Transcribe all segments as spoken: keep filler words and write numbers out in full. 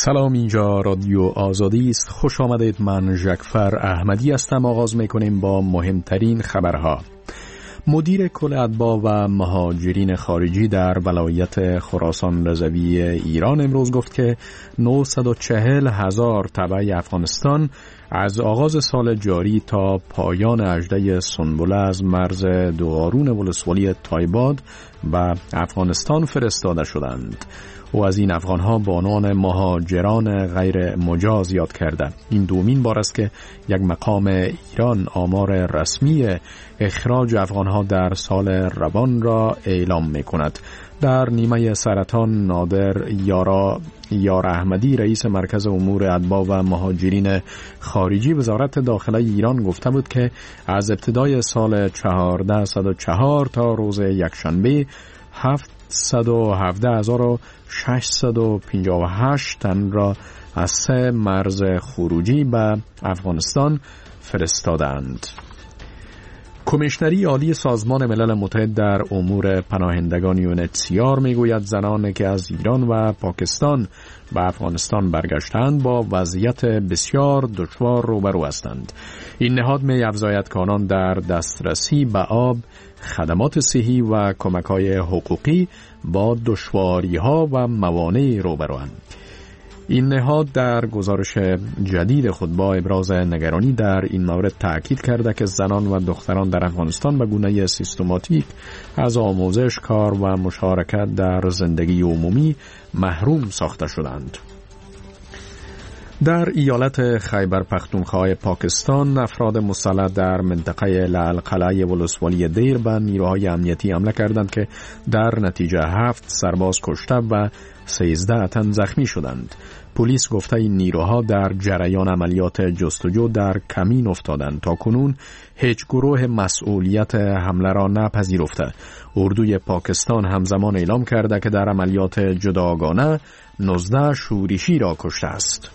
سلام، اینجا رادیو آزادی است. خوش آمدید. من ژکفر احمدی هستم. آغاز میکنیم با مهمترین خبرها. مدیر کل اتباع و مهاجرین خارجی در ولایت خراسان رضوی ایران امروز گفت که نهصد و چهل هزار تبع افغانستان از آغاز سال جاری تا پایان اژده سنبله از مرز دوقارون ولسوالی تایباد و افغانستان فرستاده شدند. او از این افغانها به عنوان مهاجران غیر مجاز یاد کرده. این دومین بار است که یک مقام ایران آمار رسمی اخراج افغانها در سال روان را اعلام می کند. در نیمه سرطان نادر یارا یار احمدی رئیس مرکز امور اتباع و مهاجرین خارجی وزارت داخله ایران گفته بود که از ابتدای سال چهارصد و چهار تا روز یکشنبه هفتصد و هفده هزار و ششصد و پنجاه و هشت تن را از سه مرز خروجی به افغانستان فرستادند. کمیشنری عالی سازمان ملل متحد در امور پناهندگان یو ان اچ سی آر میگوید زنانی که از ایران و پاکستان به افغانستان برگشتند با وضعیت بسیار دشوار روبرو هستند. این نهاد می افزاید که آنان در دسترسی به آب، خدمات صحی و کمک‌های حقوقی با دشواری‌ها و موانعی روبروند. این نهاد در گزارش جدید خود با ابراز نگرانی در این مورد تأکید کرده که زنان و دختران در افغانستان به گونه سیستماتیک از آموزش، کار و مشارکت در زندگی عمومی محروم ساخته شدند. در ایالت خیبر پختونخوا پاکستان افراد مسلح در منطقه لعل قلعه ولسوالی دیر به نیروهای امنیتی حمله کردند که در نتیجه هفت سرباز کشته و سیزده تن زخمی شدند. پلیس گفته این نیروها در جریان عملیات جستجو در کمین افتادند. تا کنون هیچ گروه مسئولیت حمله را نپذیرفته. اردوی پاکستان همزمان اعلام کرده که در عملیات جداگانه نوزده شورشی را کشته است.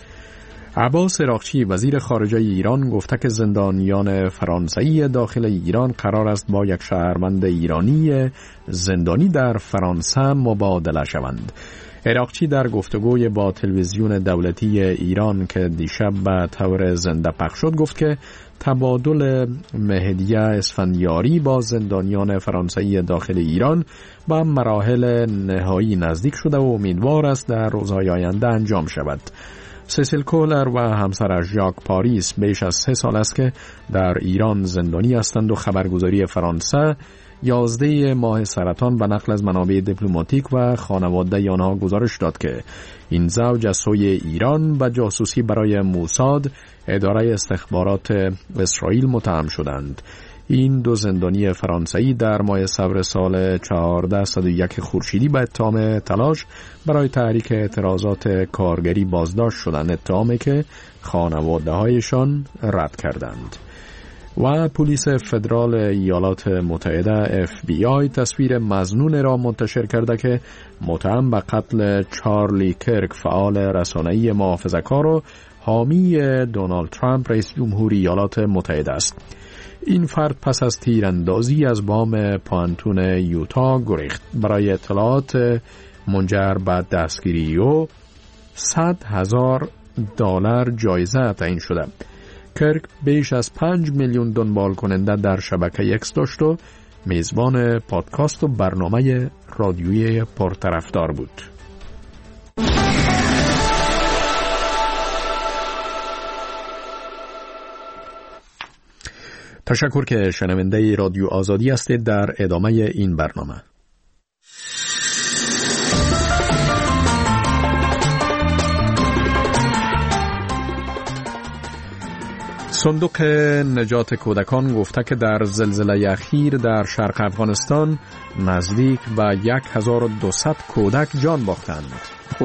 عباس عراقچی وزیر خارجه ایران گفته که زندانیان فرانسوی داخل ایران قرار است با یک شهروند ایرانی زندانی در فرانسه مبادله شوند. عراقچی در گفتگوی با تلویزیون دولتی ایران که دیشب به طور زنده پخش شد گفت که تبادل مهدیه اسفندیاری با زندانیان فرانسوی داخل ایران به مراحل نهایی نزدیک شده و امیدوار است در روزهای آینده انجام شود. سیسیل کولر و همسرش ژاک پاریس بیش از سه سال است که در ایران زندانی هستند و خبرگزاری فرانسه یازده ماه سرطان به نقل از منابع دیپلماتیک و خانواده آنها گزارش داد که این زوج از سوی ایران به جاسوسی برای موساد، اداره استخبارات اسرائیل متهم شدند. این دو زندانی فرانسوی در ماه صفر سال چهارصد و یک خورشیدی به اتهام تلاش برای تحریک اعتراضات کارگری بازداشت شدند، اتهامی که خانواده‌هایشان رد کردند. و پلیس فدرال ایالات متحده اف بی آی تصویر مظنون را منتشر کرده که متهم به قتل چارلی کرک، فعال رسانه‌ای محافظه‌کار و حامی دونالد ترامپ رئیس جمهوری ایالات متحده است. این فرد پس از تیراندازی از بام پانتون یوتا گریخت. برای اطلاعات منجر به دستگیری او صد هزار دلار جایزه تعیین شده. کرک بیش از پنج میلیون دنبال کننده در شبکه اکس داشت و میزبان پادکست و برنامه رادیویی پرطرفدار بود. تشکر که شنونده رادیو آزادی هستید. در ادامه این برنامه صندوق نجات کودکان گفته که در زلزله اخیر در شرق افغانستان نزدیک به یک هزار و دویست کودک جان باختند.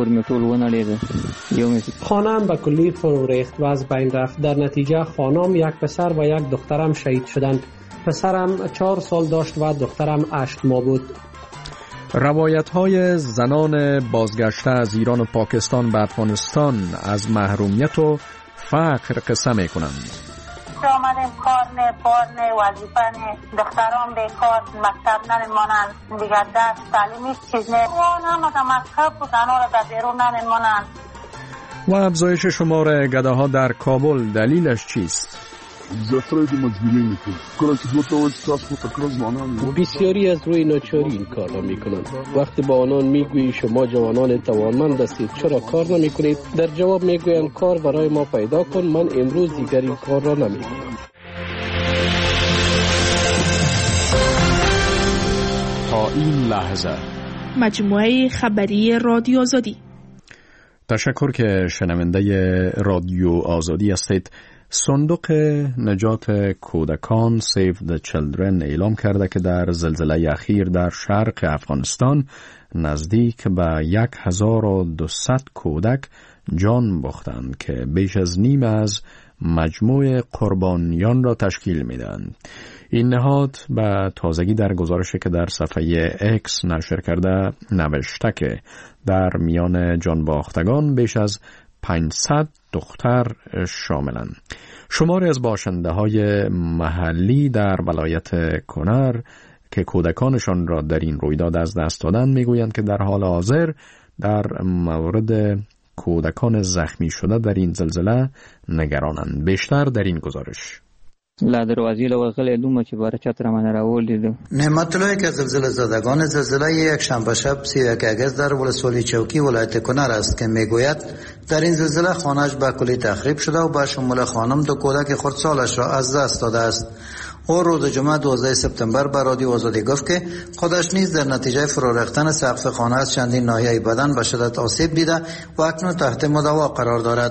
خانه‌ام به کلی فرو ریخت و از بین رفت. در نتیجه خانم، یک پسر و یک دخترم شهید شدند. پسرم چهار سال داشت و دخترم هشت ماه بود. روایت‌های زنان بازگشته از ایران و پاکستان به افغانستان از محرومیت و فقر قصه می‌کنند. آمدیم کار نه، بار نه، وظیفه نه، دختران بیکار، مکتب نمیمانند، دیگر درس تعلیمی چیز نه. اون هم اگه مکتب بود انا را در بیرون نمیمانند. و افزایش شمار گداها در کابل دلیلش چیست؟ بسیاری از روی ناچاری این کار را می کنند. وقتی با آنان می گویی شما جوانان توانمند هستید چرا کار نمی کنید، در جواب می گویند کار برای ما پیدا کن، من امروز دیگر این کار را نمی کنم. تا این لحظه مجموعه خبری رادیو آزادی. تشکر که شنونده رادیو آزادی هستید. صندوق نجات کودکان Save the Children اعلام کرده که در زلزله اخیر در شرق افغانستان نزدیک به یک هزار و دویست کودک جان باختند که بیش از نیم از مجموع قربانیان را تشکیل میدن. این نهاد به تازگی در گزارشی که در صفحه اکس نشر کرده نوشته که در میان جان باختگان بیش از پانصد دختر شاملند. شماری از باشنده های محلی در ولایت کنر که کودکانشان را در این رویداد از دست دادند میگویند که در حال حاضر در مورد کودکان زخمی شده در این زلزله نگرانند. بیشتر در این گزارش. لا دروازی له وغلی دومه چې باره چتر من راولیدو. نعمت الله که زلزله زدگان زلزله یک شنبه شب سی و یک اگست در ولسوالی چوکی ولایت کنر است که میگوید در این زلزله خانه‌اش به کلی تخریب شده و به شمول خانم دو کودک خردسالش را از دست داده است. او روز جمعه دوازده سپتامبر به رادیو آزادی گفت که خودش نیز در نتیجه فرو ریختن سقف خانه از چندین ناحیه بدن به شدت آسیب دیده و اکنون تحت مداوا قرار دارد.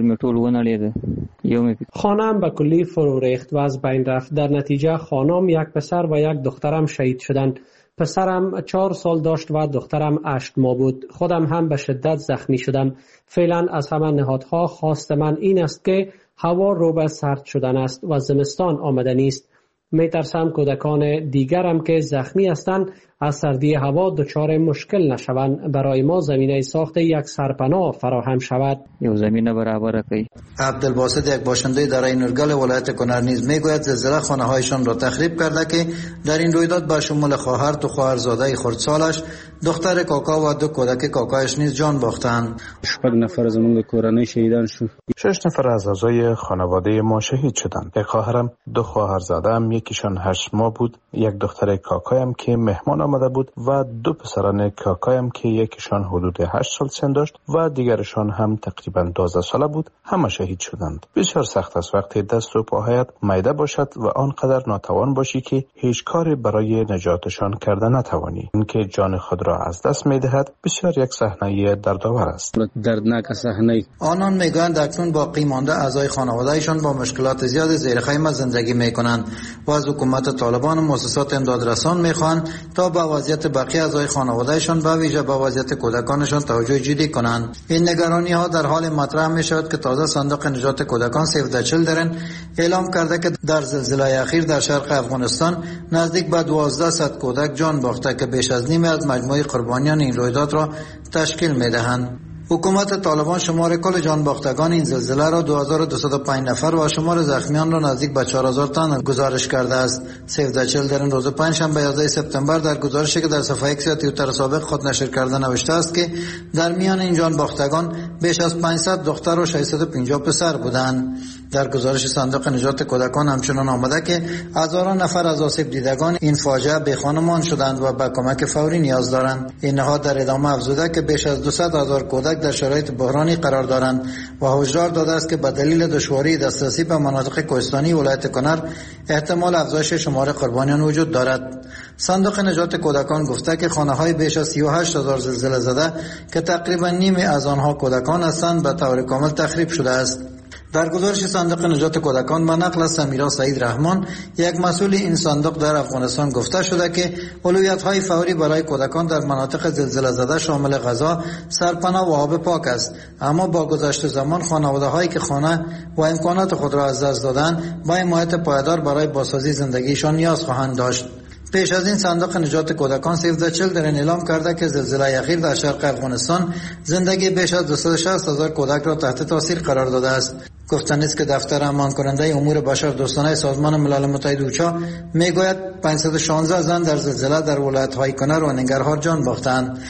خانه‌ام به کلی فرو ریخت و از بین رفت. در نتیجه خانم، یک پسر و یک دخترم شهید شدند. پسرم چهار سال داشت و دخترم هشت ماه بود. خودم هم به شدت زخمی شدم. فعلا از همه نهادها خواست من این است که هوا رو به سرد شدن است و زمستان آمده نیست. می ترسم کودکان دیگرم که زخمی هستند از سردی هوا دچار مشکل نشوند. برای ما زمینه ساخت یک سرپناه فراهم شود. یو زمینه برابر کړئ. عبدالباسط یک باشنده دره نورگل ولایت کنر نیز میگوید زلزله خانه هایشان را تخریب کرده که در این رویداد به شمول خواهر و خواهرزاده خردسالش، دختر کاکا و دو کودک کاکایش نیز جان باختند. شپږ نفر زموږ کورنۍ شهیدان شو. شش نفر از اعضای خانواده ما شهید شدند. یک خواهرم، دو خواهرزاده‌ام، یکیشان هشت ماه بود، یک دختر کاکایم که مهمان آمده بود و دو پسران کاکایم که یکیشان حدود هشت سال سن داشت و دیگرشان هم تقریبا دوازده ساله بود، همه شهید شدند. بسیار سخت است وقتی دست و پاهایت میده باشد و آنقدر ناتوان باشی که هیچ کاری برای نجاتشان کرده نتوانی. اینکه جان خود را از دست میدهد بسیار یک صحنه دردآور است. دردناک صحنه. آنان میگویند اکنون باقی مانده اعضای خانواده‌شان با مشکلات زیاد زیر خیمه زندگی میکنند و از حکومت طالبان و مؤسسات امدادرسان میخواهند تا به وضعیت بقیه اعضای خانواده‌شان به ویژه به وضعیت کودکانشان توجه جدی کنند. این نگرانی ها در حال مطرح می شود که تازه صندوق نجات کودکان Save the Children اعلام کرده که در زلزله اخیر در شرق افغانستان نزدیک به دوازده صد کودک جان باخته که بیش از نیمی از مجموع قربانیان این رویداد را تشکیل می دهند. حکومت طالبان شمار کل جان باختگان این زلزله را دو هزار و دویست و پنج نفر و شمار زخمیان را نزدیک به چهار هزار تن گزارش کرده است. Save the Children روز پنجشنبه یازده سپتامبر در گزارشی که در صفحه اکس یا توییتر سابق خود نشر کرده نوشته است که در میان این جان باختگان بیش از پانصد دختر و ششصد و پنجاه پسر بودند. در گزارش صندوق نجات کودکان همچنان آمده که هزاران نفر از آسیب دیدگان این فاجعه بی خانمان شدند و به کمک فوری نیاز دارند. این نهاد در ادامه افزوده که بیش از دویست هزار کودک در شرایط بحرانی قرار دارند و هشدار داده است که به دلیل دشواری دسترسی به مناطق کوهستانی ولایت کنر احتمال افزایش شمار قربانیان وجود دارد. صندوق نجات کودکان گفته که خانه‌های بیش از سی و هشت هزار زلزله زده که تقریبا نیمی از آنها کودکان هستند به طور کامل تخریب شده است. در گزارش صندوق نجات کودکان به نقل از سمیرا سعید رحمان، یک مسئول این صندوق در افغانستان، گفته شده که اولویت‌های فوری برای کودکان در مناطق زلزله زده شامل غذا، سرپناه و آب پاک است، اما با گذشت زمان خانواده‌هایی که خانه و امکانات خود را از دست دادند با حمایت پایدار برای بازسازی زندگیشان نیاز خواهند داشت. پیش از این صندوق نجات کودکان Save the Children اعلام کرده که زلزله اخیر در شرق افغانستان زندگی بیش از دویست و شصت هزار کودک را تحت تاثیر قرار داده است. گفتن است که دفتر امان کننده امور بشر دوستانه سازمان ملل متحد اوچا میگوید پانصد و شانزده زن در زلزله در ولایت‌های کنر و ننگرهار جان باختند.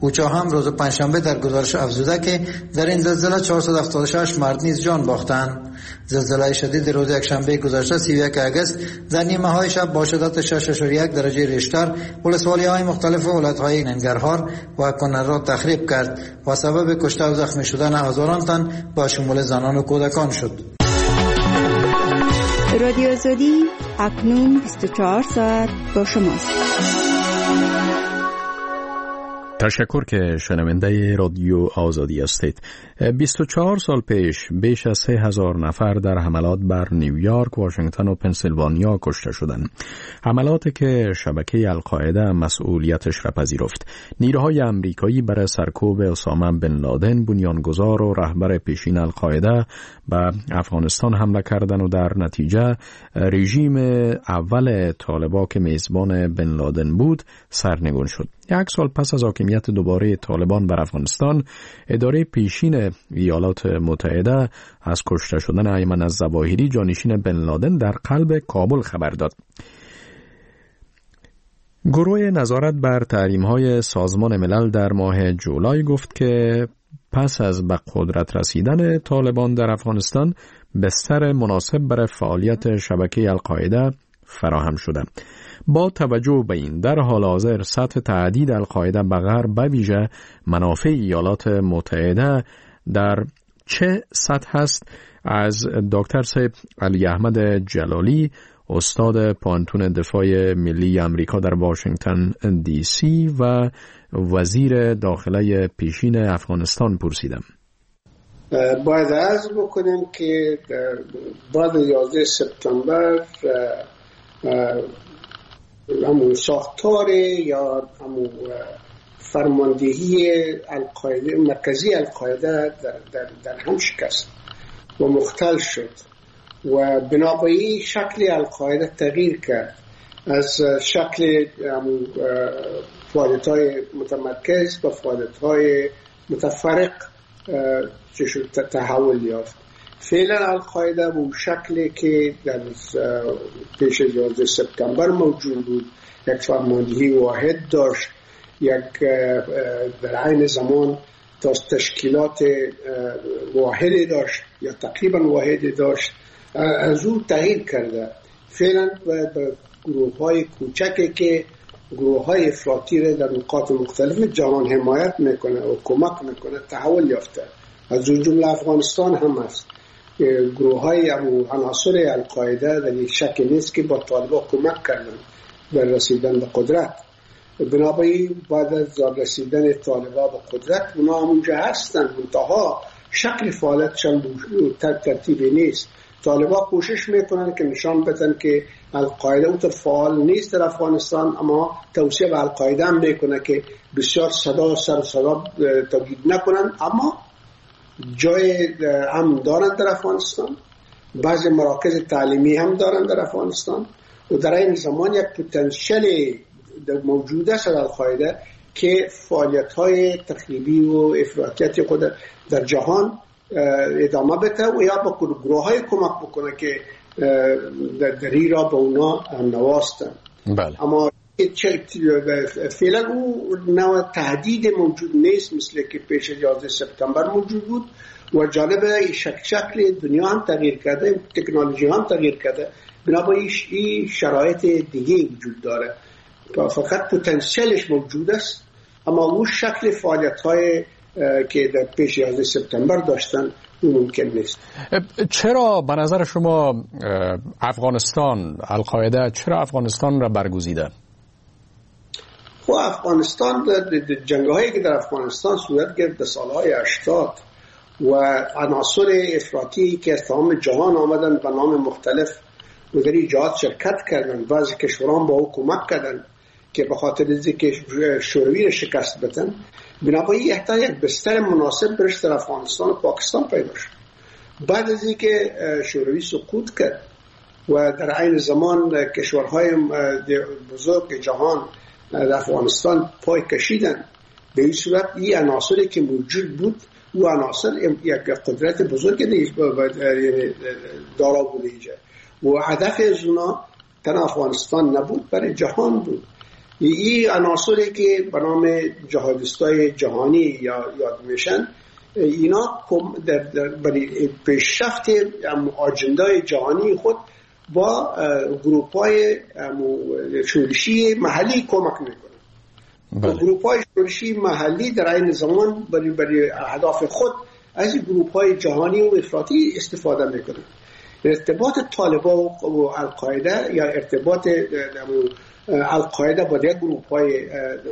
اوچا هم روز پنجشنبه در گزارش افزوده که در این زلزله چهارصد و هفتاد و شش مرد نیز جان باختند. زلزله شدید روز یکشنبه گذشته سی و یک آگوست در نیمه های شب با شدت شش اشاریه یک درجه ریشتر ولسوالی های مختلف ولایت های ننگرهار و کنر را تخریب کرد و سبب کشته و زخمی شدن هزاران تن با شمول زنان و کودکان شد. رادیو آزادی اکنون بیست و چهار ساعت با شماست. تشکر که شنونده رادیو آزادی هستید. بیست و چهار سال پیش بیش از سه هزار نفر در حملات بر نیویورک، واشنگتن و پنسیلوانیا کشته شدند. حملاتی که شبکه القاعده مسئولیتش را پذیرفت. نیروهای امریکایی برای سرکوب اسامه بن لادن، بنیانگذار و رهبر پیشین القاعده، به افغانستان حمله کردند و در نتیجه رژیم اول طالبان که میزبان بن لادن بود سرنگون شد. یک سال پس از حاکمیت دوباره طالبان بر افغانستان، اداره پیشین ایالات متحده از کشته شدن ایمن الظواهری، جانشین بن لادن، در قلب کابل خبر داد. گروه نظارت بر تحریم‌های سازمان ملل در ماه جولای گفت که پس از به قدرت رسیدن طالبان در افغانستان، بستر مناسب برای فعالیت شبکه القاعده فراهم شده. با توجه به این، در حال حاضر سطح تهدید القاعده به غرب، به ویژه منافع ایالات متحده، در چه سطح است؟ از دکتر صاحب علی احمد جلالی، استاد پانتون دفاع ملی امریکا در واشنگتن دی سی و وزیر داخله پیشین افغانستان پرسیدم. باید عرض بکنیم که بعد یازده سپتامبر همون ساختار یا همون فرماندهی القاعده، مرکزی القاعده در, در, در هم شکست و مختل شد و بنابراین شکل القاعده تغییر کرد از شکل فعالیت‌های متمرکز و فعالیت‌های متفرق تحول یافت. فعلا القاعده به شکلی که در پیش از یازده سپتامبر موجود بود، یک فرماندهی واحد داشت، یک در عین زمان تشکیلات واحدی داشت یا تقریبا واحدی داشت، از او تغییر کرده. فعلا به گروه های کوچکی که گروه های افراطی را در نقاط مختلف جهان حمایت میکنه و کمک میکنه تحول یافته. از جمله افغانستان هم است. گروه های عناصر القاعده در یک شک نیست که با طالبان کمک کردن در رسیدن به قدرت. بنابراین بعد از رسیدن طالبان به قدرت اونا همونجا هستن، منتها شکل فعالیتشان ترتیبی نیست. طالبان کوشش میکنن که نشان بدن که القاعده اونطور فعال نیست در افغانستان، اما توصیه به القاعده هم میکنه که بسیار صدا سر صدا تولید نکنن، اما جای هم دارن در افغانستان، بعضی مراکز تعلیمی هم دارن در افغانستان و در این زمان یک پتانسیل موجود است در القاعده که فعالیت‌های تخریبی و افراطیت خود در جهان ادامه بده و یا با گروه‌های کمک بکنه که در را به اونا نواستن. بله. اما فعلا او نوع تهدید موجود نیست مثل که پیش یازده سپتامبر موجود بود و جالبه شک شکل دنیا هم تغییر کرده، تکنولوژی هم تغییر کرده، بنابراین این شرایط دیگه وجود داره. فقط پتانسیلش موجود است، اما اون شکل فعالیت‌های که در پیش یازده سپتامبر داشتن اون ممکن نیست. چرا به نظر شما افغانستان، القاعده چرا افغانستان را برگزیده؟ خب افغانستان، جنگ‌هایی که در افغانستان صورت گرفت در سالهای هشتاد و عناصر افراطی که از تمام جهان آمدن به نام مختلف و در این جهات شرکت کردن، بعضی کشوران با او کمک کردن که به خاطر اینکه شوروی را شکست بدن، بنابراین احتیاج یک بستر مناسب برش در افغانستان و پاکستان پیدا شد. بعد از اینکه شوروی سقوط کرد و در عین زمان کشورهای بزرگ جهان در افغانستان پای کشیدن، به این صورت این عناصری که موجود بود و عناصر یک قدرت بزرگ دارا بوده و هدف از اونا تن افغانستان نبود، برای جهان بود. این عناصری که به نام جهادیستای جهانی یا یاد میشن، اینا در, در برای پیشرفت آجندای جهانی خود با گروپ‌های شورشی محلی کمک میکنن. گروپ‌های شورشی محلی در این زمان برای برای اهداف خود از گروپ‌های جهانی و افراطی استفاده میکنن. ارتباط طالبان و القاعده یا ارتباط القاعده با دیگر گروپ‌های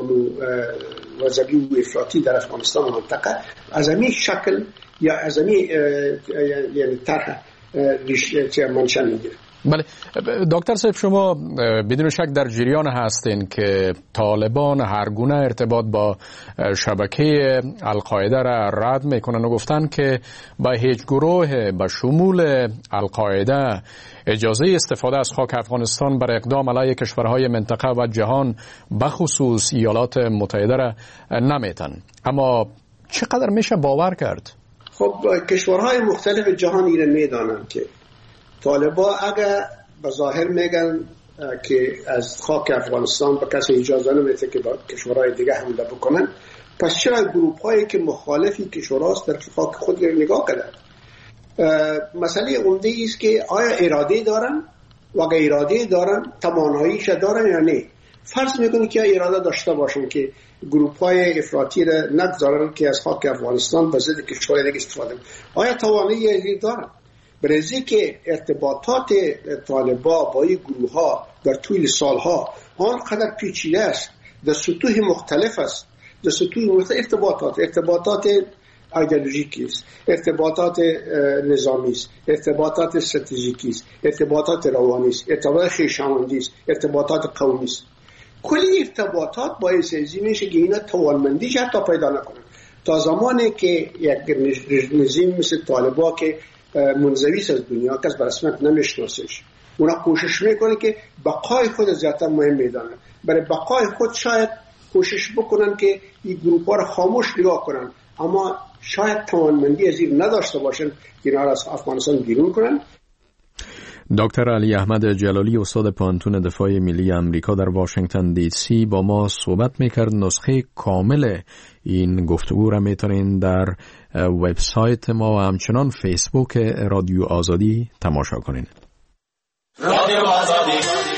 وزبی و افراطی در افغانستان و منطقه از همین شکل یا از همین یعنی طرح ریشه منشأ میگیره. بله دکتر صاحب، شما بدون شک در جریان هستین که طالبان هر گونه ارتباط با شبکه القاعده را رد میکنن و گفتن که با هیچ گروه به شمول القاعده اجازه استفاده از خاک افغانستان بر اقدام علیه کشورهای منطقه و جهان بخصوص ایالات متحده را نمیتن. اما چقدر میشه باور کرد؟ خب کشورهای مختلف جهان ایره میدانند که طالبان اگر به ظاهر میگن که از خاک افغانستان به کسی اجازه نمیده که با کشورهای دیگه حمله بکنن، پس چرا گروپ هایی که مخالفی کشوراست در خاک خود رو نگاه کردن؟ مسئله عمده است که آیا اراده دارن و اگر اراده دارن تواناییش دارن یا نه. فرض میکنه که اراده داشته باشن که گروپ های افراطی را نگذارن که از خاک افغانستان به ضد کشورهای دیگه استفاده کنن. آیا توانایی دارن؟ برای که ارتباطات طالبان با این گروه ها در طول سالها آنقدر پیچیده است، در سطوح مختلف است، در سطوح مختلف ارتباطات ارتباطات ایدئولوژیکی است، ارتباطات نظامی است، ارتباطات استراتژیکی است، ارتباطات روانی است، ارتباطات خویشاوندی است، ارتباطات قومی است. کلی ارتباطات باعث ازی میشه که اینا توانمندیش حتی پیدا نکنن. تا زمانی که یک نظام مثل طالبان که منزوی از دنیا کس به رسمیت نمیشناسش، اونا کوشش میکنه که بقای خود زیادتر مهم میدانن. برای بقای خود شاید کوشش بکنن که این گروپ ها رو خاموش نگاه کنن، اما شاید توانمندی از این نداشته باشن که اینا را از افغانستان بیرون کنن. دکتر علی احمد جلالی، استاد پانتون دفاع ملی امریکا در واشنگتن دی سی با ما صحبت میکرد. نسخه کامل این گفتگو را میتونین در وبسایت ما و همچنان فیسبوک رادیو آزادی تماشا کنین. رادیو آزادی.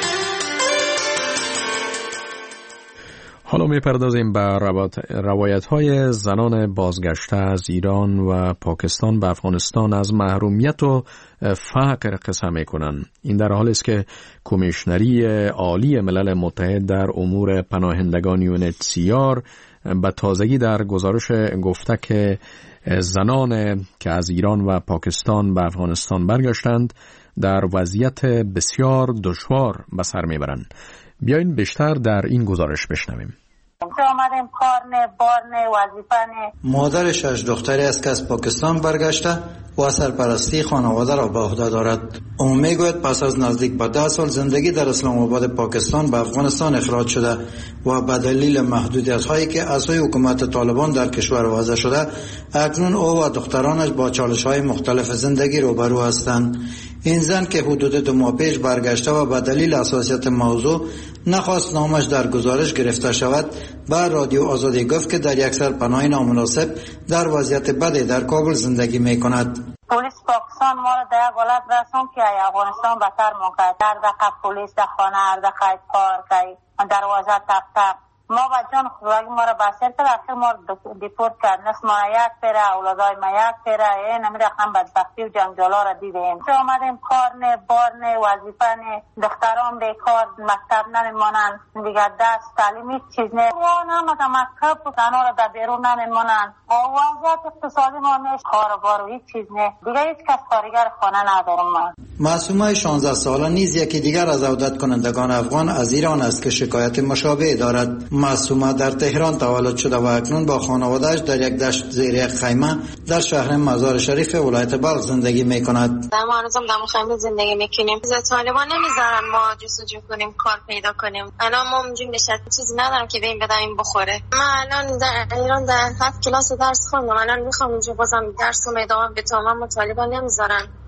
حالا میپردازیم به روایت‌های زنان بازگشته از ایران و پاکستان به افغانستان از محرومیت و فقر قصه میکنند. این در حالی است که کمیشنری عالی ملل متحد در امور پناهندگان یونیتسیار به تازگی در گزارش گفته که زنان که از ایران و پاکستان به افغانستان برگشتند در وضعیت بسیار دشوار به سر میبرند. بیاین بیشتر در این گزارش بشنویم. مادر شش دختری است که از پاکستان برگشته و سرپرستی خانواده را به عهده دارد. او میگوید پس از نزدیک به ده سال زندگی در اسلام آباد پاکستان به افغانستان اخراج شده و به دلیل محدودیت هایی که از سوی حکومت طالبان در کشور وضع شده، اکنون او و دخترانش با چالش های مختلف زندگی روبرو هستند. این زن که حدود دو ماه پیش برگشته و به دلیل حساسیت موضوع نخواست نامش در گزارش گرفته شود، به رادیو آزادی گفت که در یک سرپناه نامناسب در وضعیت بدی در کابل زندگی می کند. پلیس پاکستان ما را در یک حالت رسوند که افغانستان بدتر موقع در دقیقه پلیس در خانه، هر دقیقه پارک، دروازه تق تق ما با جان خدایی ما را بسر کرد. آخر ما را دیپورت کرد. نصف ما یک پیره، اولادای ما یک پیره. این همین رقم بدبختی و جنجالا را دیدیم. چه آمدیم کار نه، بار نه، وظیفه نه، دختران بیکار، مکتب نمیمانند دیگر، دست تعلیم هیچ چیز نه. و نمده مکتب زنها را در بیرون نمیمانند. وضعیت اقتصادی ما نیست، کار و بار و هیچ چیز نه. دیگر هیچ کس کارگر خانه ندارم ما. معصومه شانزده ساله نیز یکی دیگر از عودت کنندگان افغان از ایران است که شکایت مشابه دارد. معصومه در تهران تولد شده و اکنون با خانواده‌اش در یک دشت زیر یک خیمه در شهر مزار شریف ولایت بلخ زندگی می‌کند. ما هنوزم در خیمه زندگی می‌کنیم. طالبان نمی‌ذارن ما جستجو کنیم، کار پیدا کنیم. الان ما اونجوری نشد چیزی ندارم که بریم بدیم بخوره. من الان در ایران در هفت کلاس درس خوندم. الان می‌خوام اونجا بازم درسم ادامه بدم، اما طالبان نمی‌ذارن.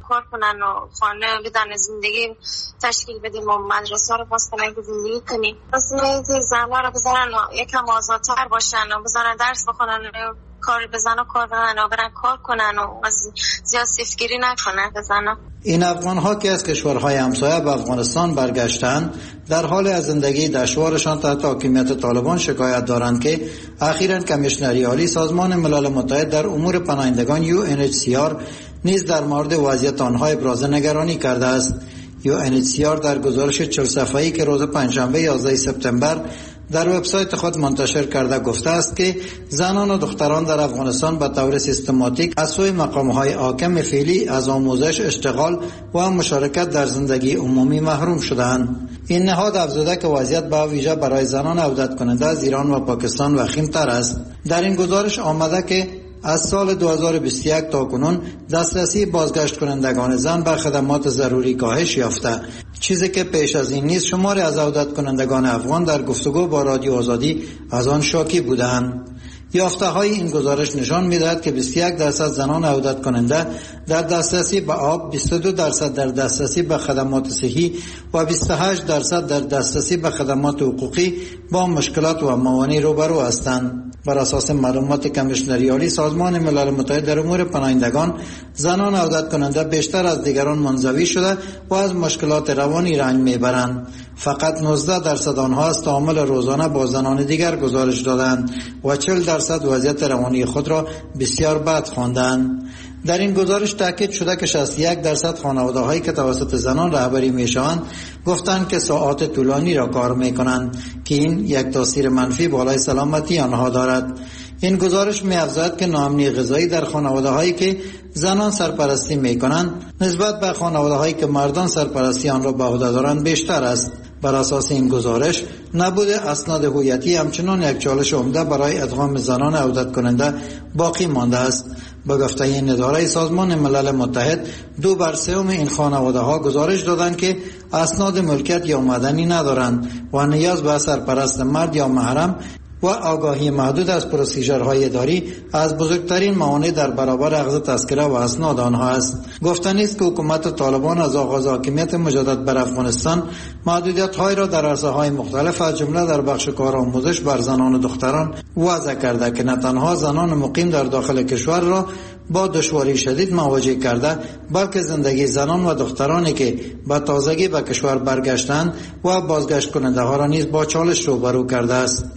کار کنن و خانه بدن زندگی تشکیل بدیم و مدرسه رو باز کنن که زندگی کنیم. پس اینکه زنها رو بذارن یکم آزادتر باشن و بذارن درس بخونن و کار بزنن و کار بزنن و برن کار کنن و زیاد سیفگیری نکنن بزنن. این افغان ها که از کشورهای همسایه به افغانستان برگشتند در حال از زندگی دشوارشان تحت حاکمیت طالبان شکایت دارند که اخیراً کمیشنری عالی سازمان ملل متحد در امور پناهندگان یو ان اچ سی آر نیز در مورد وضعیت آنها ابراز نگرانی کرده است. یو ان اچ سی آر در گزارش چهل صفحه‌ای که روز پنجشنبه یازده سپتامبر در وبسایت خود منتشر کرده گفته است که زنان و دختران در افغانستان به طور سیستماتیک از سوی مقام‌های حاکم فعلی از آموزش، اشتغال و مشارکت در زندگی عمومی محروم شدند. این نهاد افزوده که وضعیت به ویژه برای زنان عودت کننده از ایران و پاکستان وخیم‌تر است. در این گزارش آمده که از سال دو هزار و بیست و یک تا کنون دسترسی بازگشت کنندگان زن به خدمات ضروری کاهش یافته، چیزی که پیش از این نیز شماری از عودت کنندگان افغان در گفتگو با رادیو آزادی از آن شاکی بودند. یافته های این گزارش نشان می‌دهد که بیست و یک درصد زنان عودت کننده در دسترسی به آب، بیست و دو درصد در دسترسی به خدمات صحی و بیست و هشت درصد در دسترسی به خدمات حقوقی با مشکلات و موانع روبرو هستند. بر اساس معلومات کمیشنری عالی سازمان ملل متحد در امور پناهندگان، زنان عودت کننده بیشتر از دیگران منزوی شده و از مشکلات روانی رنج میبرند. فقط نوزده درصد آنها از تعامل روزانه با زنان دیگر گزارش دادند و چهل درصد وضعیت روانی خود را بسیار بد خواندند. در این گزارش تاکید شده که شصت و یک درصد خانواده‌هایی که توسط زنان رهبری میشوند گفتند که ساعات طولانی را کار میکنند که این یک تاثیر منفی بالای سلامتی آنها دارد. این گزارش می‌افزاید که ناامنی غذایی در خانواده‌هایی که زنان سرپرستی می‌کنند نسبت به خانواده‌هایی که مردان سرپرستی آن را به عهده دارند بیشتر است. بر اساس این گزارش نبود اسناد هویتی همچنان یک چالش عمده برای ادغام زنان عودت کننده باقی مانده است. به گفته این اداره سازمان ملل متحد، دو بر سوم این خانواده‌ها گزارش دادند که اسناد ملکیت یا مدنی ندارند و نیاز به سرپرست مرد یا محرم و آگاهی محدود از پروسیجرهای اداری از بزرگترین موانع در برابر اخذ تذکره و اسناد آنها است. گفتنی است که حکومت طالبان از آغاز حاکمیت مجدد بر افغانستان محدودیت‌هایی را در عرصه‌های مختلف از جمله در بخش کار آموزش بر زنان و دختران وضع کرده که نه تنها زنان مقیم در داخل کشور را با دشواری شدید مواجه کرده، بلکه زندگی زنان و دخترانی که به تازگی به کشور برگشتند و بازگشت کننده ها را نیز با چالش روبرو کرده است.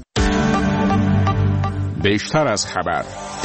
بیشتر از خبر.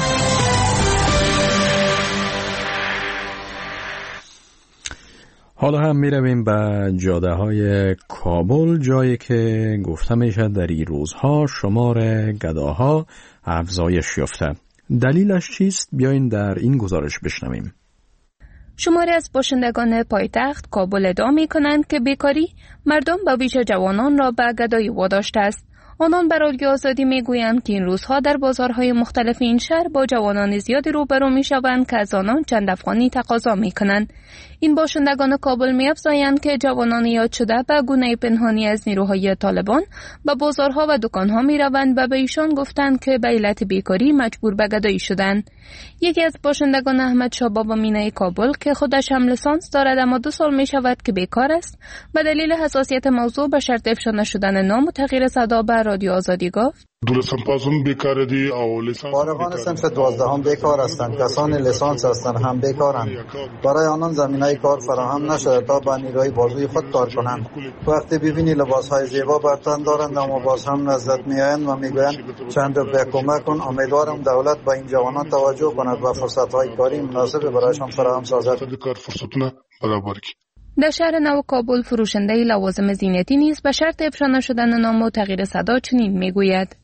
حالا هم می رویم به جاده های کابل، جایی که گفته می شد در این روزها شمار گداها افزایش یافته. دلیلش چیست؟ بیاین در این گزارش بشنویم. شماری از باشندگان پایتخت کابل ادعا می کنند که بیکاری مردم به ویژه جوانان را به گدایی واداشته است. آنان بر رادیو آزادی میگویند که این روزها در بازارهای مختلف این شهر با جوانان زیادی روبرو میشوند که از آنان چند افغانی تقاضا میکنند. این باشندگان کابل می‌افزایند که جوانان یاد شده به گونه پنهانی از نیروهای طالبان به بازارها و دکانها میروند و به ایشان گفتند که به علت بیکاری مجبور به گدایی شدند. یکی از باشندگان احمد شاه بابا مینه کابل که خودش هم لیسانس دارد اما دو سال می شود که بیکار است، به دلیل حساسیت موضوع به شرط افشا نشدن نام و تغییر صدا به رادیو آزادی گفت: فارغان صنف دوازدهم بیکار هستند، کسان لیسانس هستند هم بیکارند. برای آنان زمینه کار فراهم نشده تا با نیروی بازوی خود کار کنند. وقتی ببینی لباسهای زیبا بر تن دارند اما باز هم لذت میآیند و میگویند چند روپیه کمک کن. امیدوارم دولت با این جوانان توجه کند و فرصت‌های کاری مناسب برایشان فراهم سازد. در شهر نو کابل فروشنده لوازم زینتی نیز به شرط افشا نشدن نام و تغییر صدا چنین میگوید: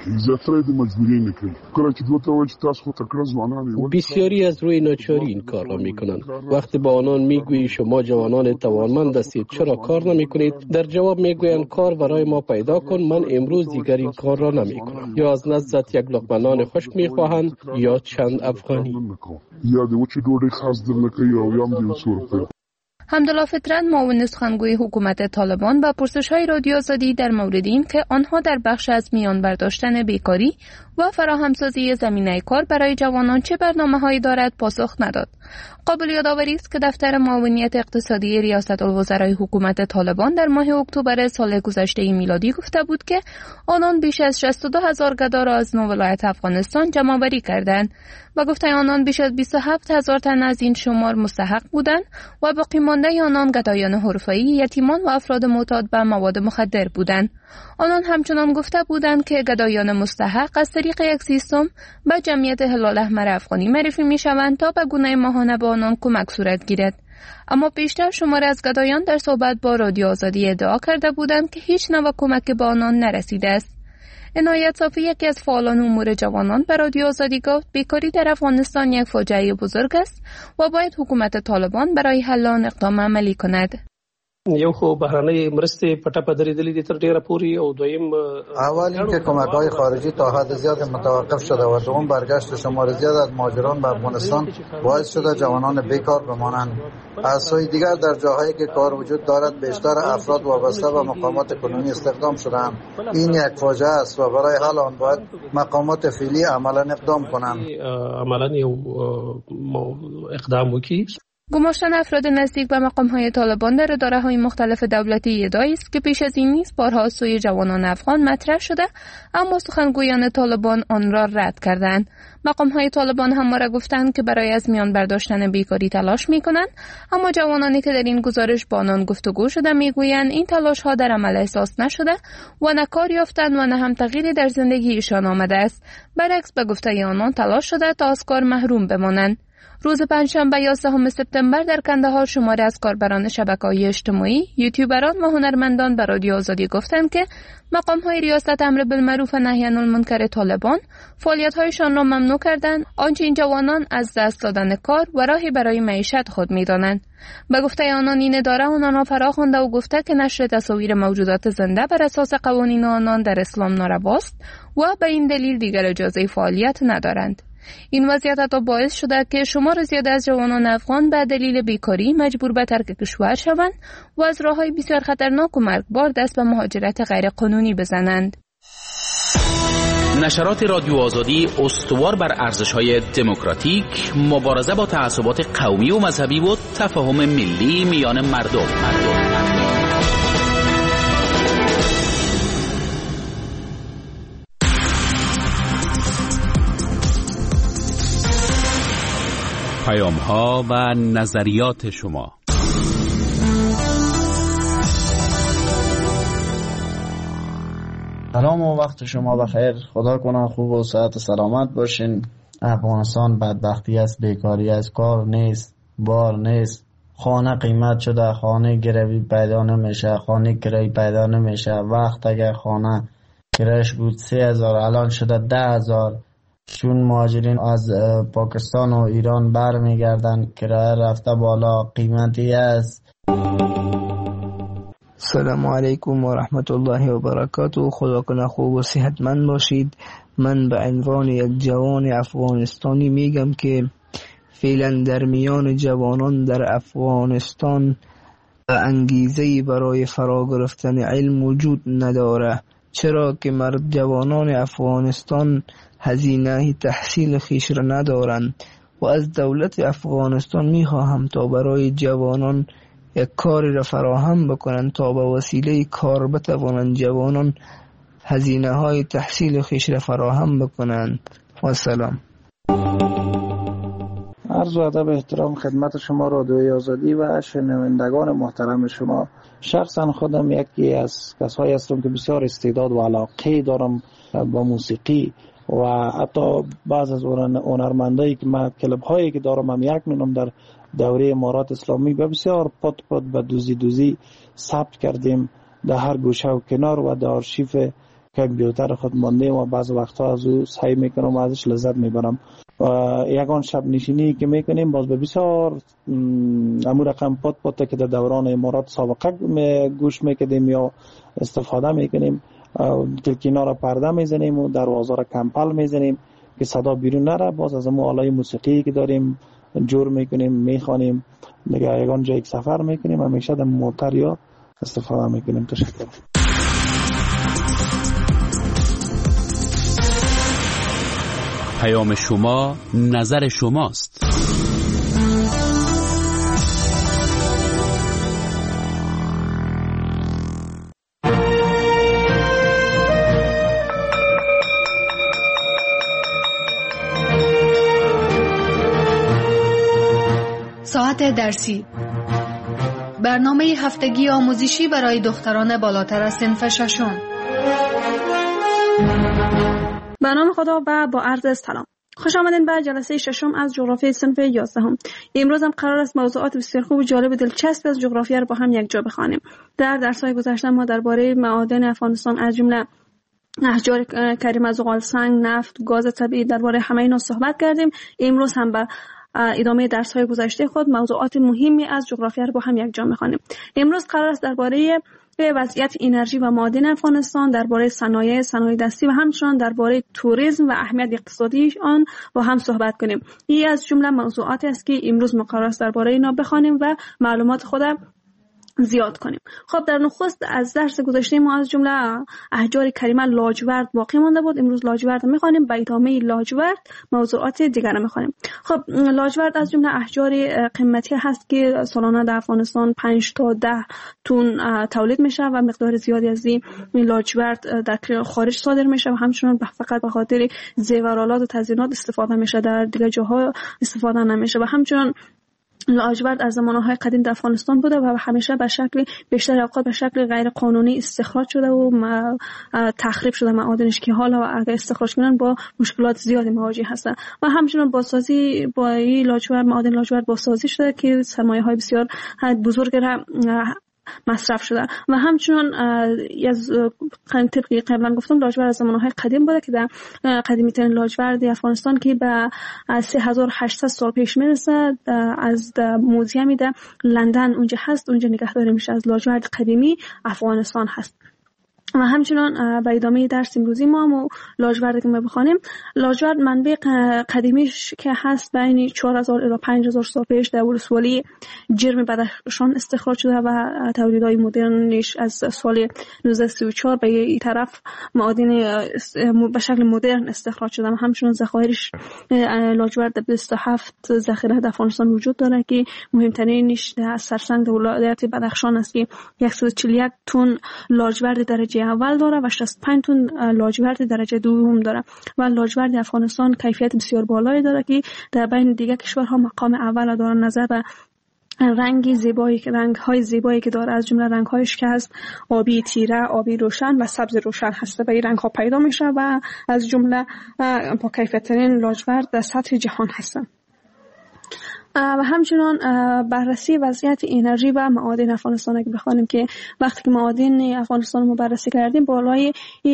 بسیاری از روی ناچاری این کار را می کنند. وقتی با آنان می گویی شما جوانان توانمند هستید چرا کار نمی کنید، در جواب می گویند کار برای ما پیدا کن، من امروز دیگر این کار را نمی کنم. یا از نزدت یک لقمه نان خشک می خواهند یا چند افغانی. حمدالله فطرت معاون سخنگوی حکومت طالبان به پرسش‌های رادیو آزادی در مورد این که آنها در بخش از میان برداشتن بیکاری و فراهمسازی زمینه کار برای جوانان چه برنامه‌هایی دارد پاسخ نداد. قابل یادآوری است که دفتر معاونیت اقتصادی ریاست الوزرای حکومت طالبان در ماه اکتبر سال گذشته میلادی گفته بود که آنان بیش از شصت و دو هزار گدا را از نه ولایت افغانستان جمع‌آوری کردند و گفته آنان بیش از بیست و هفت هزار تن از این شمار مستحق بودند و باقی مانده آنان گدایان حرفه‌ای، یتیمان و افراد معتاد به مواد مخدر بودند. آنان همچنان گفته بودند که گدایان مستحق از طریق یک سیستم به جمعیت هلال احمر افغانی معرفی می‌شوند تا به گونه ماهانه به آنان کمک صورت گیرد. اما پیشتر شماری از گدایان در صحبت با رادیو آزادی ادعا کرده بودند که هیچ نوع کمک به آنان نرسیده است. عنایت صافی، یکی از فعالان امور جوانان، به رادیو آزادی گفت بیکاری در افغانستان یک فاجعه بزرگ است و باید حکومت طالبان برای حل آن اقدام عملی کند. یو خو بهرانه مرستې پټه پدریدلې دي تر ډیره پوري او دویم اول اینکه کمک‌های خارجی تا حد زیاد متوقف شده و دوم برگشت شمار زیاد از مهاجران به افغانستان باعث شده جوانان بیکار بمانند. از سوی دیگر در جاهایی که کار وجود دارد بیشتر افراد وابسته به مقامات کنونی استخدام شدند. این یک فاجعه است و برای حل آن باید مقامات فعلی عملا اقدام کنند. عملا یو اقدام وکړي. گماشتن افراد نزدیک به مقام‌های طالبان در اداره‌های مختلف دولتی ادعایی است که پیش از این نیز بارها از سوی جوانان افغان مطرح شده، اما سخنگویان طالبان آن را رد کردند. مقام‌های طالبان همواره گفتند که برای از میان برداشتن بیکاری تلاش می‌کنند، اما جوانانی که در این گزارش با آنان گفتگو شده می‌گویند این تلاش‌ها در عمل احساس نشده و نه کار یافتند و نه هم تغییری در زندگیشان آمده است. برعکس به گفته آنان تلاش شده تا از کار محروم بمانند. روز پنجشنبه یازدهم سپتامبر در کندهار شماری از کاربران شبکه‌های اجتماعی، یوتیوبران و هنرمندان به رادیو آزادی گفتند که مقام‌های ریاست امر بالمعروف و نهی عن المنکر طالبان فعالیت‌هایشان را ممنوع کردند، آنچه این جوانان از دست دادن کار و راهی برای معیشت خود می‌دانند. به گفته آنان این اداره آنان را فراخوانده و گفته که نشر تصاویر موجودات زنده بر اساس قوانین آنان در اسلام نارواست و به این دلیل دیگر اجازه فعالیت ندارند. این وضعیت حتی باعث شده که شمار زیاد از جوانان افغان به دلیل بیکاری مجبور به ترک کشور شوند و از راه‌های بسیار خطرناک و مرگبار دست به مهاجرت غیرقانونی بزنند. نشرات رادیو آزادی استوار بر ارزش‌های دموکراتیک، مبارزه با تعصبات قومی و مذهبی و تفاهم ملی میان مردم. مردم. پیام‌ها و نظریات شما. سلام و وقت شما بخیر. خدا کنه خوب و صحت و سلامت باشین. افغانستان بدبختی است، بیکاری است، کار نیست، بار نیست، خانه قیمت شده، خانه گروی پیدا نمیشه، خانه کرایه پیدا نمیشه. وقت اگر خانه کرایش بود سه هزار الان شده ده هزار. چون مهاجرین از پاکستان و ایران برمیگردن کرایه رفته بالا، قیمتی است. سلام علیکم و رحمت الله و برکاته. خدا کنه خوب و صحتمند باشید. من به عنوان یک جوان افغانستانی میگم که فعلا در میان جوانان در افغانستان انگیزه برای فرا گرفتن علم وجود نداره، چرا که مرد جوانان افغانستان هزینه تحصیل خیش را ندارند و از دولت افغانستان میخواهم تا برای جوانان یک کاری را فراهم بکنند تا به وسیله کار بتوانند جوانان هزینه های تحصیل خیش را فراهم بکنند. و سلام. عرض و ادب احترام خدمت شما رادیوی آزادی و شنوندگان محترم شما. شخصا خودم یکی از کسایی هستم که بسیار استعداد و علاقه دارم با موسیقی و حتی بعض از هنرمندایی که من کلب هایی که دارم هم یک نونم در دوره امارات اسلامی به بسیار پت پت به دوزی دوزی ثبت کردیم در هر گوشه و کنار و در آرشیف کامپیوتر خود ماندیم و بعض وقتها از او سعی میکنم و ازش لذت میبرم و یگان شب نشینی که میکنیم باز به بسیار امور رقم پت پت که در دوران امارات سابقه گوش میکردیم یا استفاده میکنیم. تلکینا را پرده میزنیم و دروازه را کمپل میزنیم که صدا بیرون نره. باز از امو آلای موسیقی که داریم جور میکنیم، میخوانیم. دیگه یگان جایی که سفر میکنیم همیشه در موتر یا استفاده میکنیم. تشکر. پیام شما نظر شماست. ساعت درسی، برنامه هفتگی آموزشی برای دختران بالاتر از صنف ششم. به نام خدا و با عرض سلام. خوش آمدین به جلسه ششم از جغرافیای صنف یازدهم. امروز هم قرار است موضوعات بسیار خوب و جالب و دلچسب از جغرافیا رو با هم یک جا بخوانیم. در درس‌های گذشته ما درباره معادن افغانستان از جمله احجار کریمه، زغال سنگ، نفت، گاز طبیعی، درباره همه اینا صحبت کردیم. امروز هم به ادامه درس‌های گذشته خود موضوعات مهمی از جغرافیا رو با هم یک جا می‌خوانیم. امروز قرار است درباره وضعیت انرژی و معادن افغانستان، درباره صنایع صنایع دستی و همچنین درباره توریسم و اهمیت اقتصادی آن با هم صحبت کنیم. این از جمله موضوعاتی است که امروز ما قرار است درباره اینا بخوانیم و معلومات خود زیاد کنیم. خب در نخست از درس گذشته ما از جمله احجار کریمه لاجورد باقی مانده بود. امروز لاجورد میخوانیم، به ادامه لاجورد موضوعات دیگر رو میخوانیم. خب لاجورد از جمله احجار قیمتی هست که سالانه در افغانستان پنج تا ده تن تولید میشه و مقدار زیادی از این لاجورد در خارج صادر میشه و همچنین فقط به خاطر زیورآلات و تزیینات استفاده میشه، در دیگه جاها استفاده نمیشه. و همچنین لاجورد از زمانهای قدیم در افغانستان بوده و همیشه به شکل بیشتر اوقات به شکل غیر قانونی استخراج شده و تخریب شده معادنش که حالا اگر استخراج کنن با مشکلات زیادی مواجه هستن. و همچنین بازسازی با این لاجورد، معادن لاجورد بازسازی شده که سرمایه‌های بسیار بزرگ را مصرف شده. و همچنین از طبقی قبلا گفتم لاجورد از زمانهای قدیم بوده که در قدیمی ترین لاجورد افغانستان که به سه هزار و هشتصد سال پیش میرسه از موزیمی در لندن اونجا هست، اونجا نگهداری میشه از لاجورد قدیمی افغانستان هست. و همچنان به ادامه درس امروزی ما هم لاجورد که ما بخوانیم، لاجورد منبع قدیمیش که هست بین چهار هزار الی پنج هزار سال پیش در ولسوالی جرم بدخشان استخراج شده و تولیدهای مدرنش از سال نوزده سی و چهار به این طرف معادن به شکل مدرن استخراج شده. و همچنان ذخایرش لاجورد بیست و هفت ذخیره در افغانستان وجود داره که مهمترینش در سرسنگ ولایت بدخشان است که صد و چهل و یک تن لاجورد درجه اول داره و شصت و پنج تن لاجورد درجه دوم داره. و لاجورد افغانستان کیفیت بسیار بالایی داره که در بین دیگر کشورها مقام اول داره. نظر به رنگی زیبایی که رنگ های زیبایی که داره، از جمله رنگ هایش که هست آبی تیره، آبی روشن و سبز روشن هست، به این رنگ ها پیدا میشه و از جمله با کیفیت ترین لاجورد در سطح جهان هستن. و همچنان بررسی وضعیت انرژی و معادن افغانستان اگه بخوانیم که وقتی که معادن افغانستان رو بررسی کردیم بالای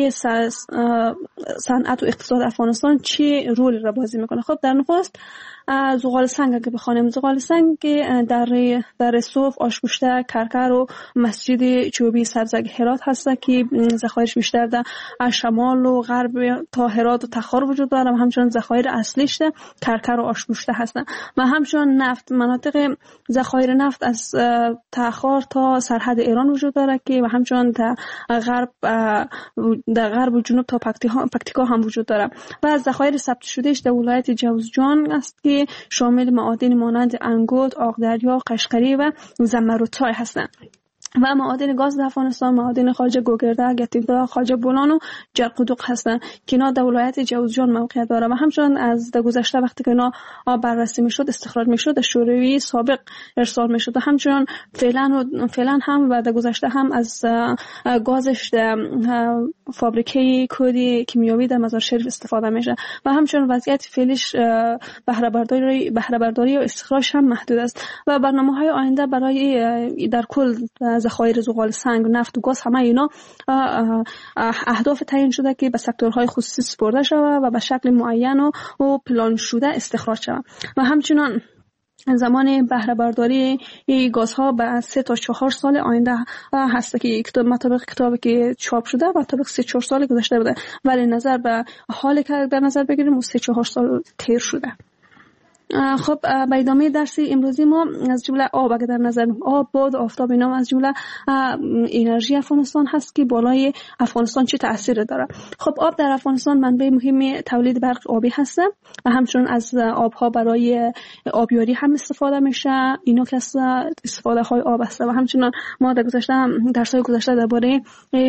صنعت و اقتصاد افغانستان چه رولی را بازی میکنه. خب در نخست زغال سنگ اگه بخوانیم، زغال سنگ در در صوف، آشگوشته، کرکر و مسجد چوبی سبزگ هرات هست که ذخایرش بیشتر در شمال و غرب تا هرات و تخار وجود داره و همچنین ذخایر اصلیش در کرکر و آشگوشته هستن. و همچنین نفت، مناطق ذخایر نفت از تخار تا سرحد ایران وجود داره که و همچنین در غرب در غرب و جنوب تا پکتیکا هم وجود داره. و از ذخایر ثبت شدهش در ولایت جوزجان است که شامل معادن مانند انگوت، آقدریا، قشقری و زمرودچای هستند. و معادن گاز در افغانستان معادن خواجه گوگرده، گتیفا، خواجه بولان و جرقدوق هستند که اینا در ولایت جوزجان موقعیت داره. و همچنین از در گذشته وقتی که اینا بررسی میشد استخراج میشد در شوروی سابق ارسال میشد. و همچنین فعلا و فعلا هم و در گذشته هم از گازش در فابریکه کودی کیمیاوی در مزار شریف استفاده میشه. و همچنین وضعیت فعلیش بهره برداری بهره برداری و استخراج هم محدود است. و برنامه‌های آینده برای در کل ذخایر زغال سنگ، نفت و گاز همه اینا اهداف تعیین شده که به سکتورهای خصوصی سپرده شود و به شکل معین و پلان شده استخراج شود. و همچنین زمان بهره برداری این گازها به سه تا چهار سال آینده هست که کتاب مطابق کتابی که چاپ شده و مطابق سه چهار سال گذشته بوده، ولی نظر به حالی که در نظر بگیریم سه چهار سال تیر شده. خب به ادامه درس امروزی ما از جمله آب اگر در نظر آب، باد، آفتاب اینا از جمله انرژی افغانستان هست که بالای افغانستان چه تأثیر داره. خب آب در افغانستان منبع مهم تولید برق آبی هست و همچنین از آبها برای آبیاری هم استفاده میشه. اینا که استفاده های آب هست و همچنین ما در گذشته درس های گذشته درباره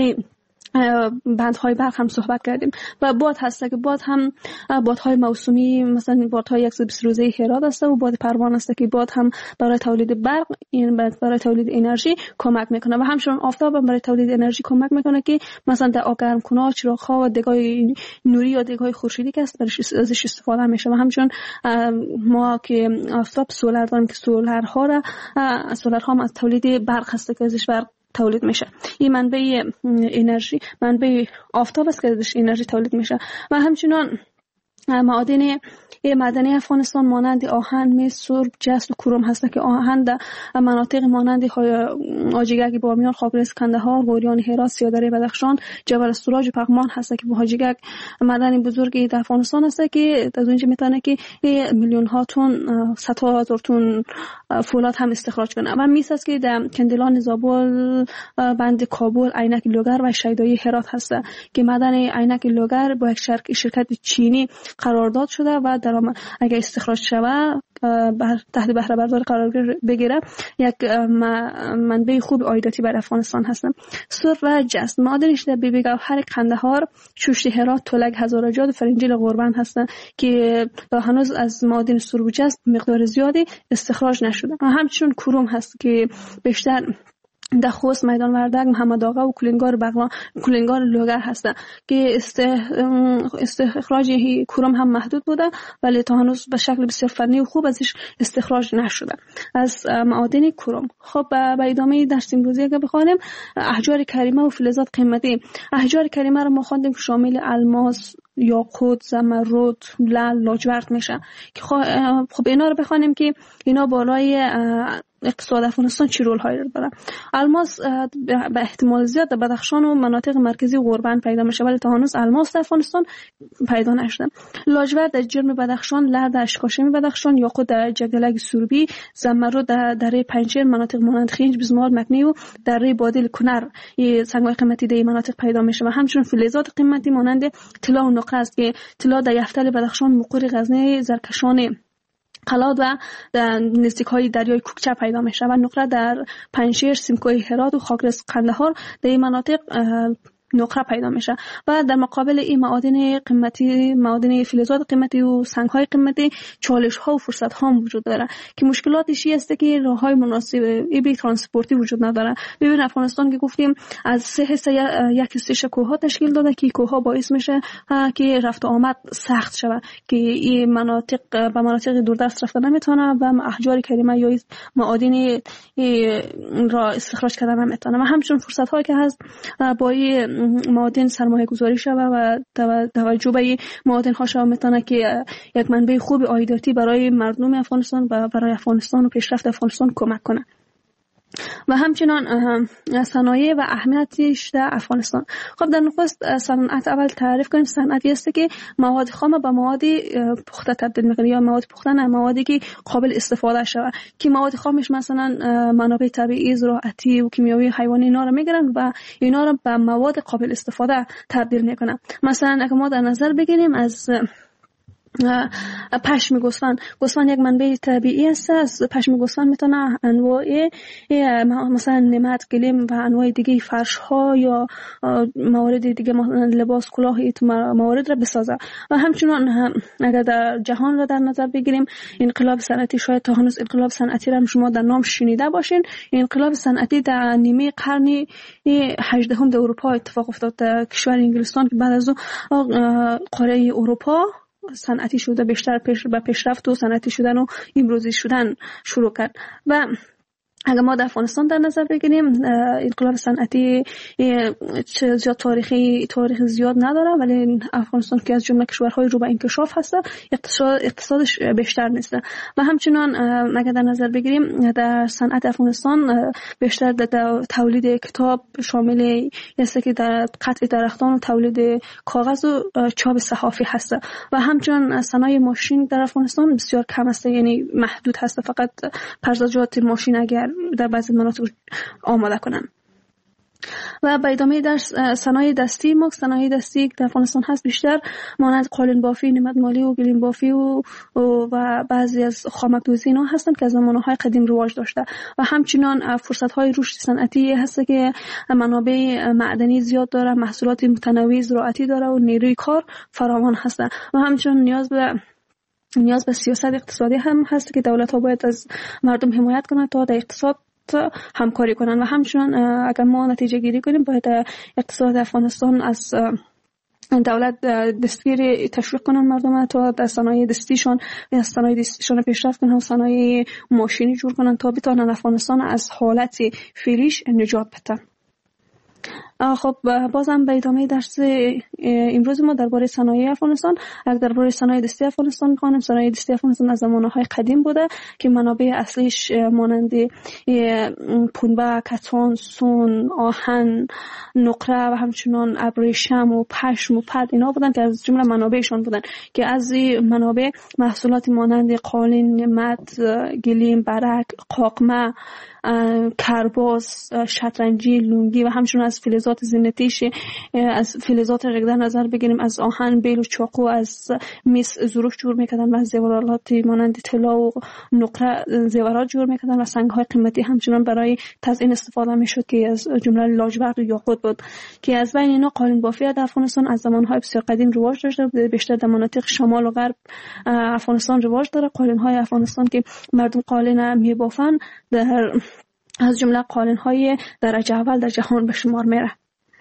بندهای برق هم صحبت کردیم. و باد هست که باد هم بادهای موسمی، مثلا بادهای صد و بیست روزه هرات است و باد پروان است که باد هم برای تولید برق، این برای تولید انرژی کمک میکنه و همچنین آفتاب هم برای تولید انرژی کمک میکنه که مثلا در آب گرم کنار، چراغ‌ها و دگای نوری یا دگای خورشیدی که است ازش استفاده میشه. و همچنین ما که آفتاب سولر داریم که سولرها را سولرها هم از تولید برق هست که ازش برق تولید میشه. این منبع انرژی، منبع آفتاب است که ازش انرژی تولید میشه. و همچنین معادن معدنی افغانستان مانند آهن، مس، سرب، جست و کروم هست که آهن در مناطق مانند حاجیگک، بامیان، خاکریز، کندهار، غوریان، هرات، سیادری، بدخشان، جبل السراج و پغمان هست که حاجیگک معدن بزرگی در افغانستان است که از اونجا میتونه که میلیون ها تن، صد هزار تن فولاد هم استخراج کنه. و میس است که در کندلان، زابل، بند کابل، عینک لوگر و شیدایی هرات هست که معدن عینک لوگر با یک شرکت چینی قرارداد شده و در اگر استخراج شود بر تحت بهره برداری قرار بگیره یک منبع خوب عایداتی بر افغانستان هستن. سر و جست معادنش در بیبی گوهر، قندهار، شوشت هرات، تولک، هزارجاد و فرنجیل غربند هستن که تا هنوز از معادن سر و جست مقدار زیادی استخراج نشده. همچنین کروم هست که بیشتر در خوست، میدان وردک، محمد آقا و کلینگار بغلان، کلینگار لوگر هستند که استخراج کروم هم محدود بوده ولی تا هنوز به شکل بسیار فنی و خوب ازش استخراج نشده از معادن کروم. خب به ادامه درس امروزی اگه بخوانیم احجار کریمه و فلزات قیمتی. احجار کریمه رو ما خواندیم که شامل الماس، یاقوت، زمرد، لعل، لاجورد میشه که خب اینا رو بخوانیم که اینا بالای اقتصاد افغانستان چی رول هایی داره. الماس به احتمال زیاد در بدخشان و مناطق مرکزی غربند پیدا میشه ولی تا هنوز الماس در افغانستان پیدا نشده. لاجورد در جرم بدخشان، لعل در اشکاشم بدخشان، یاقوت در جگدلک سوربی، زمرد در دره پنجشیر، مناطق مانند خنج، بزمار، مکنی و دره بادل کنر سنگ‌های قیمتی در این مناطق پیدا میشه. و همچنین فلزات قیمتی مانند طلا و نقره است که طلا در یفتل بدخشان، مقر غزنی، زرکشان قلات و نزدیک های دریای کوکچه پیدا میشه و نقره در پنجشیر، سیمکوی هرات و خاکریز قندهار در این مناطق نقره پیدا میشه. و در مقابل این معادن قیمتی، معادن فلزات قیمتی و سنگ های قیمتی چالش ها و فرصت ها وجود داره که مشکلاتش این است که راه های مناسب ای ترانسپورتی وجود نداره. ببین افغانستان که گفتیم از سه حصه یک حصه کوه ها تشکیل داده که کوه ها باعث میشه که رفت آمد سخت شود که این مناطق به مناطق دوردست رفته نمیتونه و احجار کریمه یا معادن را استخراج کردن نمیتونه. و همچنین فرصت هایی که هست با معادن سرمایه گذاری شوه و توجه به معادن ها شوه میتونه که یک منبع خوب عایداتی برای مردم افغانستان و برای افغانستان و پیشرفت افغانستان کمک کنه. و همچنان صنایع و اهمیتش در افغانستان. خب در نخست صنعت اول تعریف کنیم. صنعتی است که مواد خام به مواد پخته تبدیل میکنه یا مواد پخته نه موادی که قابل استفاده شود که مواد خامش مثلا منابع طبیعی، زراعتی و کیمیاوی، حیوانی اینا رو میگیرن و اینا رو به مواد قابل استفاده تبدیل میکنن. مثلا اگه ما در نظر بگیریم از پشم گوسفند، گوسفند یک منبع طبیعی است. از پشم گوسفند میتونه انواع مثلا نمد، گلیم و انواع دیگه فرش ها یا موارد دیگه لباس، کلاه موارد را بسازه. و همچنین اگر در جهان را در نظر بگیریم انقلاب صنعتی، شاید تا هنوز انقلاب صنعتی را شما در نام شنیده باشین. انقلاب صنعتی در نیمه قرن هجدهم در اروپا اتفاق افتاد، در کشور انگلستان که بعد از اون قاره اروپا صنعتی شده، بیشتر پیش به پیشرفت و صنعتی شدن و امروزی شدن شروع کرد. و اگر ما در افغانستان در نظر بگیریم انقلاب صنعتی زیاد تاریخی تاریخ زیاد نداره، ولی افغانستان که از جمله کشورهای رو به انکشاف هست اقتصاد اقتصادش بیشتر نیست و همچنان اگر در نظر بگیریم در صنعت افغانستان بیشتر در تولید کتاب شامل است که در قطع درختان و تولید کاغذ و چاپ صحافی هست و همچنان صنایع ماشین در افغانستان بسیار کم است، یعنی محدود هست، فقط پرزجات ماشین اگر در بعضی مناطق آماده کنن. و به ادامه در صنایع دستی ما صنایع دستی در افغانستان هست بیشتر مانند قالین بافی، نمدمالی و گلیم بافی و و بعضی از خامک دوزی اینا هستند که از زمانهای قدیم رواج داشته و همچنان فرصت های رشد صنعتی هست که منابع معدنی زیاد داره، محصولات متنوع زراعتی داره و نیروی کار فراوان هست و همچنان نیاز به نیاز به سیاست اقتصادی هم هست که دولت ها باید از مردم حمایت کنند تا در اقتصاد همکاری کنند و همچنان اگر ما نتیجه گیری کنیم باید اقتصاد افغانستان از دولت دستگیر تشویق کنن مردم تا در صنایع دستیشان یا صنایع دستیشان پیشرفت کنن و صنایع ماشینی جور کنن تا بتوانن افغانستان از حالت فعلیش نجات بدن. خب بازم به ادامه درس امروز ما درباره صنایع افغانستان، اگر درباره صنایع دستی افغانستان می‌خوانیم، صنایع دستی افغانستان از زمانهای قدیم بوده که منابع اصلیش مانند پنبه، کتان، سون، آهن، نقره و همچنان ابریشم و پشم و پد اینا بودن که از جمله منابعشون بودن که از این منابع محصولات مانند قالین، مد، گلیم، برک، قاقمه، کرباس، شطرنجی، لونگی و همچنین از فلزات زینتیش از فلزات در نظر بگیریم از آهن، بیل و چاقو از مس ظروف جور میکردن و از زیورالات مانند طلا و نقره زیورات جور میکردن و سنگ‌های قیمتی همچنین برای تزیین استفاده میشد که از جمله لاجورد و یاقوت بود که از بین اینا قالین بافی در افغانستان از زمانهای بسیار قدیم رواج داشته، بیشتر در مناطق شمال و غرب افغانستان رواج داره. قالین‌های افغانستان که مردم قالین میبافن در از جمله قالین‌های درجه اول در جهان به شمار میره.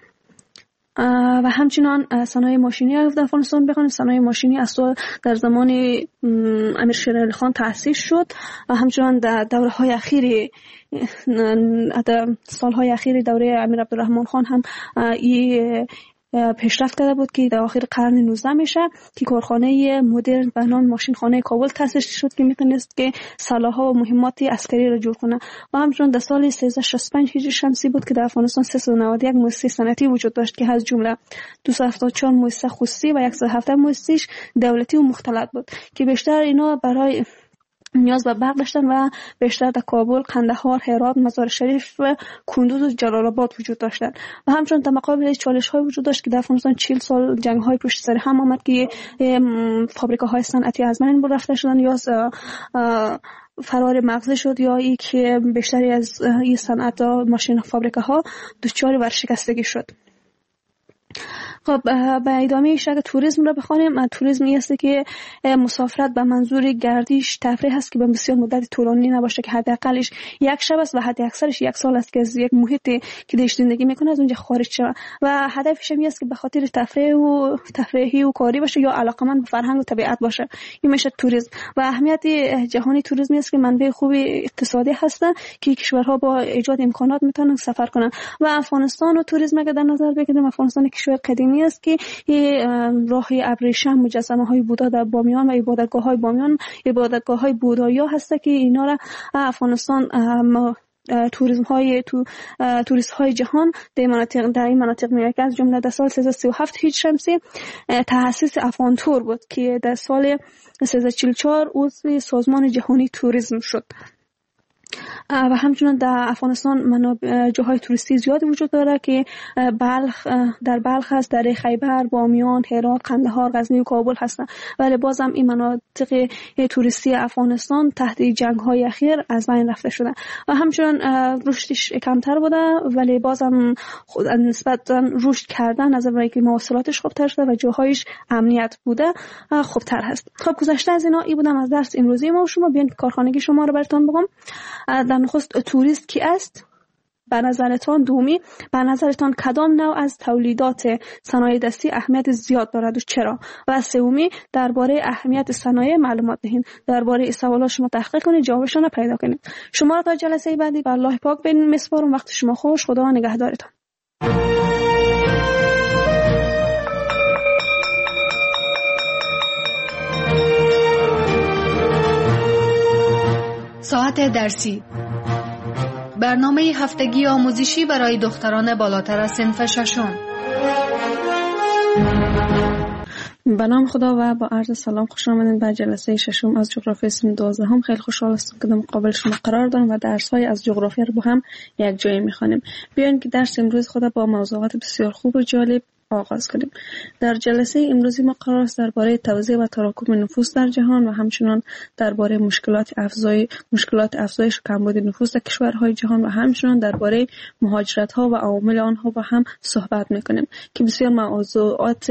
و همچنان صنایع ماشینی در افغانستان بخوانیم، صنایع ماشینی اصلا در زمان امیر شیر علی خان تأسیس شد و همچنان در دوره‌های اخیر در سالهای اخیر دوره امیر عبدالرحمن خان هم این پیشرفت کرده بود که در آخر قرن نوزدهم میشه که کارخانه مدرن به نام ماشین خانه کابل تأسیس شد که میتونست که سلاح‌ها و مهمات عسکری را جور کنه و همچنین در سال سیزده شصت و پنج هجری شمسی بود که در افغانستان سیصد و نود و یک مؤسسه صنعتی وجود داشت که از جمله دویست و هفتاد و چهار مؤسسه خصوصی و صد و هفده مؤسسه دولتی و مختلط بود که بیشتر اینا برای نیاز به برق داشتن و بیشتر در کابل، قندهار، هرات، مزار شریف و کندوز و جلال آباد وجود داشتن و همچنین در مقابل چالش های وجود داشت که در افغانستان چهل سال جنگ های پشت سر هم آمد که فابریکه صنعتی از بین رفته شدن یا فرار مغزی شد یا ای که بیشتری از این صنعت ها ماشین فابریکه ها دچار ورشکستگی شد. خب به ادامه شق توریسم را بخوانیم. توریسم است که مسافرت به منظور گردش تفریح است که به بسیار مدت طولانی نباشه که حداقلش یک شب است و حد اکثرش یک سال است که از یک محیطی که درش زندگی میکنه از اونجا خارج شود و هدفش هم است که به خاطر تفریح و تفریحی و کاری باشه یا علاقمند به فرهنگ و طبیعت باشه. این میشه توریسم و اهمیت جهانی توریسم است که منبع خوب اقتصادی هست که کشورها با ایجاد امکانات میتونن سفر کنن و افغانستان و توریسم اگر در نظر بگیریم افغانستان کشور قدیمی است که راه ابریشم، مجسمه های بودا در بامیان و عبادتگاه های بامیان، عبادتگاه های بودایی هست که اینا را افغانستان توریسم های تو توریست های جهان در مناطق در این مناطق میاد که از جمله در سال سیصد و سی و هفت هجری شمسی تأسیس افغان تور بود که در سال سیصد و چهل و چهار عضو سازمان جهانی توریسم شد و همچنین در افغانستان جاهای توریستی زیاد وجود داره که بلخ در بلخ هست، در خیبر، بامیان، هرات، قندهار، غزنی و کابل هستن ولی بازم این مناطق توریستی افغانستان تحت جنگ های اخیر از بین رفته شده و همچنین رشدش کمتر بوده ولی بازم نسبتا رشد کردن از نظر اینکه مواصلاتش خوبتر شده و جاهایش امنیت بوده خوبتر هست. خب گذشته از اینا ای بودم از درس امروزی ما و شما. بیاین کارخانگی شما رو براتون بگم. در نخست توریست کی است؟ به نظرتان دومی، به نظرتان کدام نوع از تولیدات صنایع دستی اهمیت زیاد دارد و چرا؟ و سومی، درباره اهمیت صنایع معلومات دهید. درباره این سوالات شما تحقیق کنید، جوابشان را پیدا کنید. شما را تا جلسه بعدی به الله پاک میسپارم. وقت شما خوش. خدا نگهدارتان. ساعت درسی، برنامه هفتگی آموزشی برای دختران بالاتر از صنف ششم. به نام خدا و با عرض سلام خوش آمدید به جلسه ششم از جغرافی صنف دوازدهم. خیلی خوشحال هستم که در مقابل شما قرار دارم و درس‌های از جغرافیا رو با هم یک جایی می‌خوانیم. بیاین که درس امروز خود با موضوعات بسیار خوب و جالب آغاز کنیم. در جلسه امروزی ما قرار است درباره توزیع و تراکم نفوس در جهان و همچنین درباره مشکلات افزای مشکلات افزایش کمبود نفوس در کشورهای جهان و همچنین درباره مهاجرت‌ها و عوامل آنها با هم صحبت می‌کنیم که بسیار موضوعات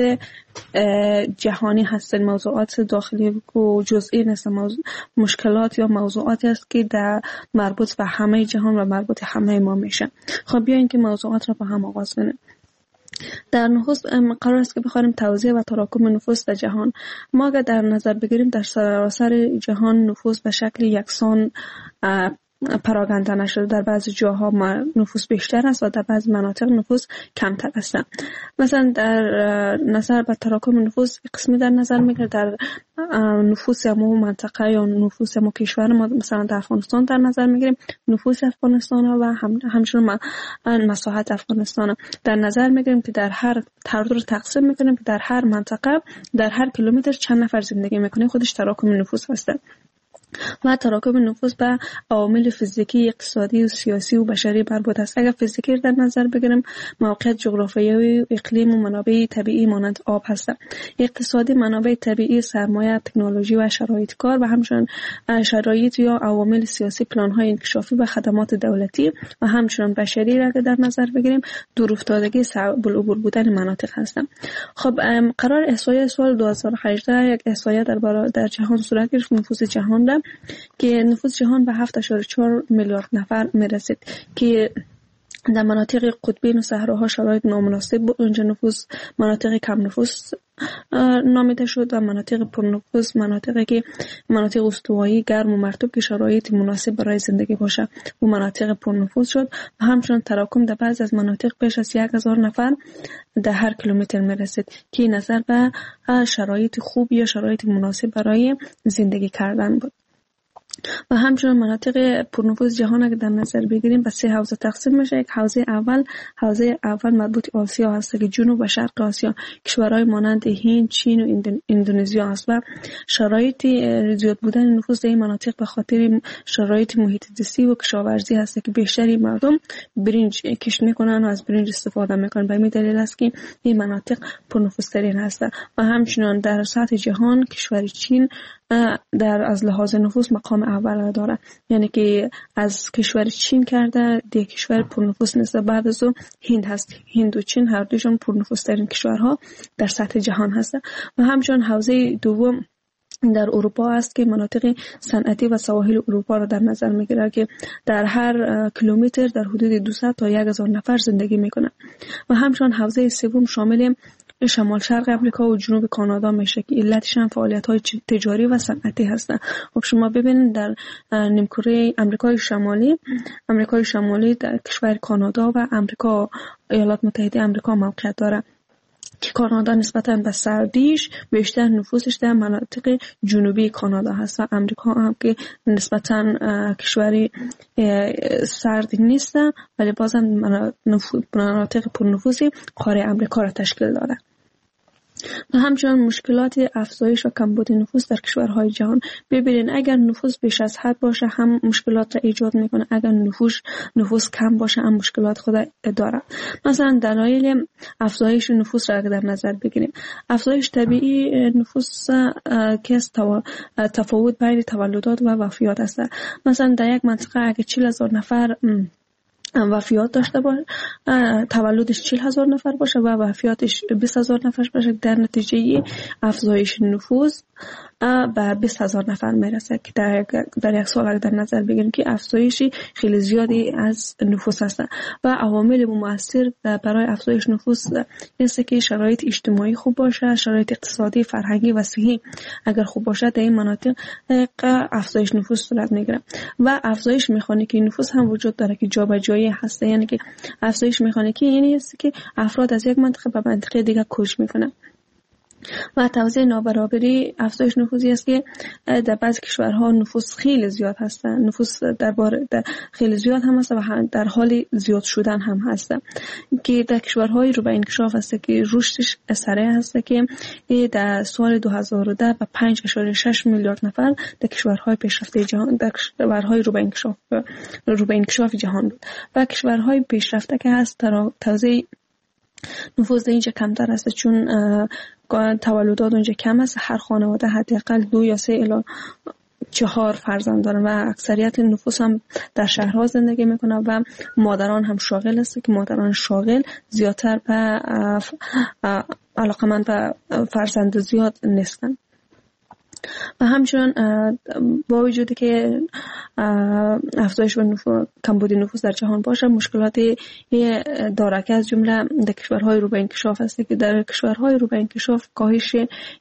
جهانی هستند، موضوعات داخلی و جزئی نیست، موضوع مشکلات یا موضوعاتی است که در مربوط به همه جهان و مربوط همه ما میشه. خب بیاین که موضوعات را با هم آغاز کنیم. در نخست قرار است که بخوانیم توزیع و تراکم نفوس در جهان. ما اگر در نظر بگیریم در سراسر جهان نفوس به شکل یکسان پراگنده نشده. در بعضی جاها نفوس بیشتر است و در بعضی مناطق نفوس کمتر است. مثلا در نظر به تراکم نفوس قسمی در نظر میگیره در نفوس مو منطقه یا نفوس مو کشور ما، مثلا در افغانستان در نظر میگیریم نفوس افغانستان و هم همچنین مساحت افغانستان در نظر میگیریم که در هر هر دو رو تقسیم میکنیم که در هر منطقه در هر کیلومتر چند نفر زندگی میکنه، خودش تراکم نفوس هست. و تراکم نفوس به عوامل فیزیکی، اقتصادی و سیاسی و بشری مربوط است. اگر فیزیکی در نظر بگیریم موقعیت جغرافیایی و اقلیم و منابع طبیعی مانند آب هستند. اقتصادی منابع طبیعی، سرمایه، تکنولوژی و شرایط کار و همچنین شرایط یا عوامل سیاسی، پلان‌های انکشافی و خدمات دولتی و همچنین بشری را در نظر بگیریم دور افتادگی، صعب العبور بودن مناطق هستند. خب قرار احصایه سال دو هزار و هجده یک احصایه در در جهان صورت گرفت، نفوس جهان ده که نفوس جهان به هفت اشاره چهار میلیارد نفر میرسید که در مناطق قطبین و صحراها شرایط نامناسب بود. اونجا نفوس مناطق کم نفوس نامیده شد و مناطق پرنفوس مناطقی که مناطق استوایی گرم و مرطوب که شرایط مناسب برای زندگی باشه و مناطق پرنفوس شد و همچنین تراکم در بعض از مناطق بیش از یک هزار نفر در هر کیلومتر میرسید که نظر به شرایط خوب یا شرایط مناسب برای زندگی کردن بود. و همچنین مناطق پرنفوذ جهان اگر در نظر بگیریم به سه حوزه تقسیم میشه. یک حوزه اول حوزه اول مربوط آسیا هست که جنوب و شرق آسیا کشورهای مانند هند، چین و اندونزیا است و شرایط زیاد بودن نفوس در این مناطق به خاطر شرایط محیط زیستی و کشاورزی هست که بیشتری مردم برنج کشت میکنن و از برنج استفاده میکنن. به این دلیل است که این مناطق پرنفوذ ترین هستند. و همچنین در سطح جهان کشور چین در از لحاظ نفوس مقام اول داره، یعنی که از کشور چین کرده دیگه کشور پرنفوس نیست. بعد از او هند هست. هند و چین هر دوشون پرنفوس ترین کشورها در سطح جهان هستند. و همچنین حوزه دوم در اروپا است که مناطق صنعتی و سواحل اروپا را در نظر میگیره که در هر کیلومتر در حدود دویست تا هزار نفر زندگی میکنند. و همچنین حوزه سوم شامل شمال شرق امریکا و جنوب کانادا میشه که علتش هم فعالیت‌های تجاری و صنعتی هستند. خب شما ببینید در نیمکره امریکای شمالی امریکای شمالی در کشور کانادا و امریکا ایالات متحده امریکا موقعیت داره که کانادا نسبتاً به سردیش بیشتر نفوسش در مناطق جنوبی کانادا هست و امریکا هم که نسبتاً کشوری سرد نیست ولی بازم مناطق پرنفوسی قاره امریکا را تشکیل داره. و همچنین مشکلات افزایش و کمبود نفوس در کشورهای جهان. ببینید اگر نفوس بیش از حد باشه هم مشکلات را ایجاد میکنه، اگر نفوس نفوس کم باشه هم مشکلات خود داره. مثلا دلایل افزایش نفوس را در نظر بگیریم. افزایش طبیعی نفوس که تفاوت بین تولدات و وفیات است. مثلا در یک منطقه اگر چهل هزار نفر وفیات داشته باشه، تولدش چهل هزار نفر باشه و وفیاتش بیست هزار نفر باشه، در نتیجه افزایش نفوس به بیست هزار نفر میرسه که در, در یک سال اگر در نظر بگیریم که افزایشی خیلی زیادی از نفوس هست و عوامل مؤثر برای افزایش نفوس است که شرایط اجتماعی خوب باشه، شرایط اقتصادی، فرهنگی و صحی اگر خوب باشه در این مناطق افزایش نفوس صورت میگیره و افزایش مکانیکی نفوس هم وجود داره که جابجایی هست. یعنی که افزایش مکانیکی یعنی است که افراد از یک منطقه به منطقه دیگر کوچ میکنن و توزیع نابرابری افزایش نفوذی است که در بعضی کشورها نفوس خیلی زیاد هست، نفوس در بار در خیلی زیاد هم هست و در حال زیاد شدن هم هست که در کشورهای رو به انکشاف هست که رشدش سریع هست که در سال دو هزار و ده به پنج اشاره شش میلیارد نفر در کشورهای پیشرفته جهان در کشورهای رو به انکشاف رو به انکشاف جهان بود و کشورهای پیشرفته که هست توزیع نفوذ اینجا کمتر است چون تولدات اونجا کم است. هر خانواده حداقل دو یا سه الی چهار فرزند دارن و اکثریت نفوس هم در شهرها زندگی میکنن و مادران هم شاغل است که مادران شاغل زیادتر به علاقمند به فرزند زیاد نیستن و همچنین با وجودی که افزایش و نفوذ کمبود نفوس در جهان باشه مشکلاتی داره که از جمله در کشورهای رو به انکشاف است که در کشورهای رو به انکشاف کاهش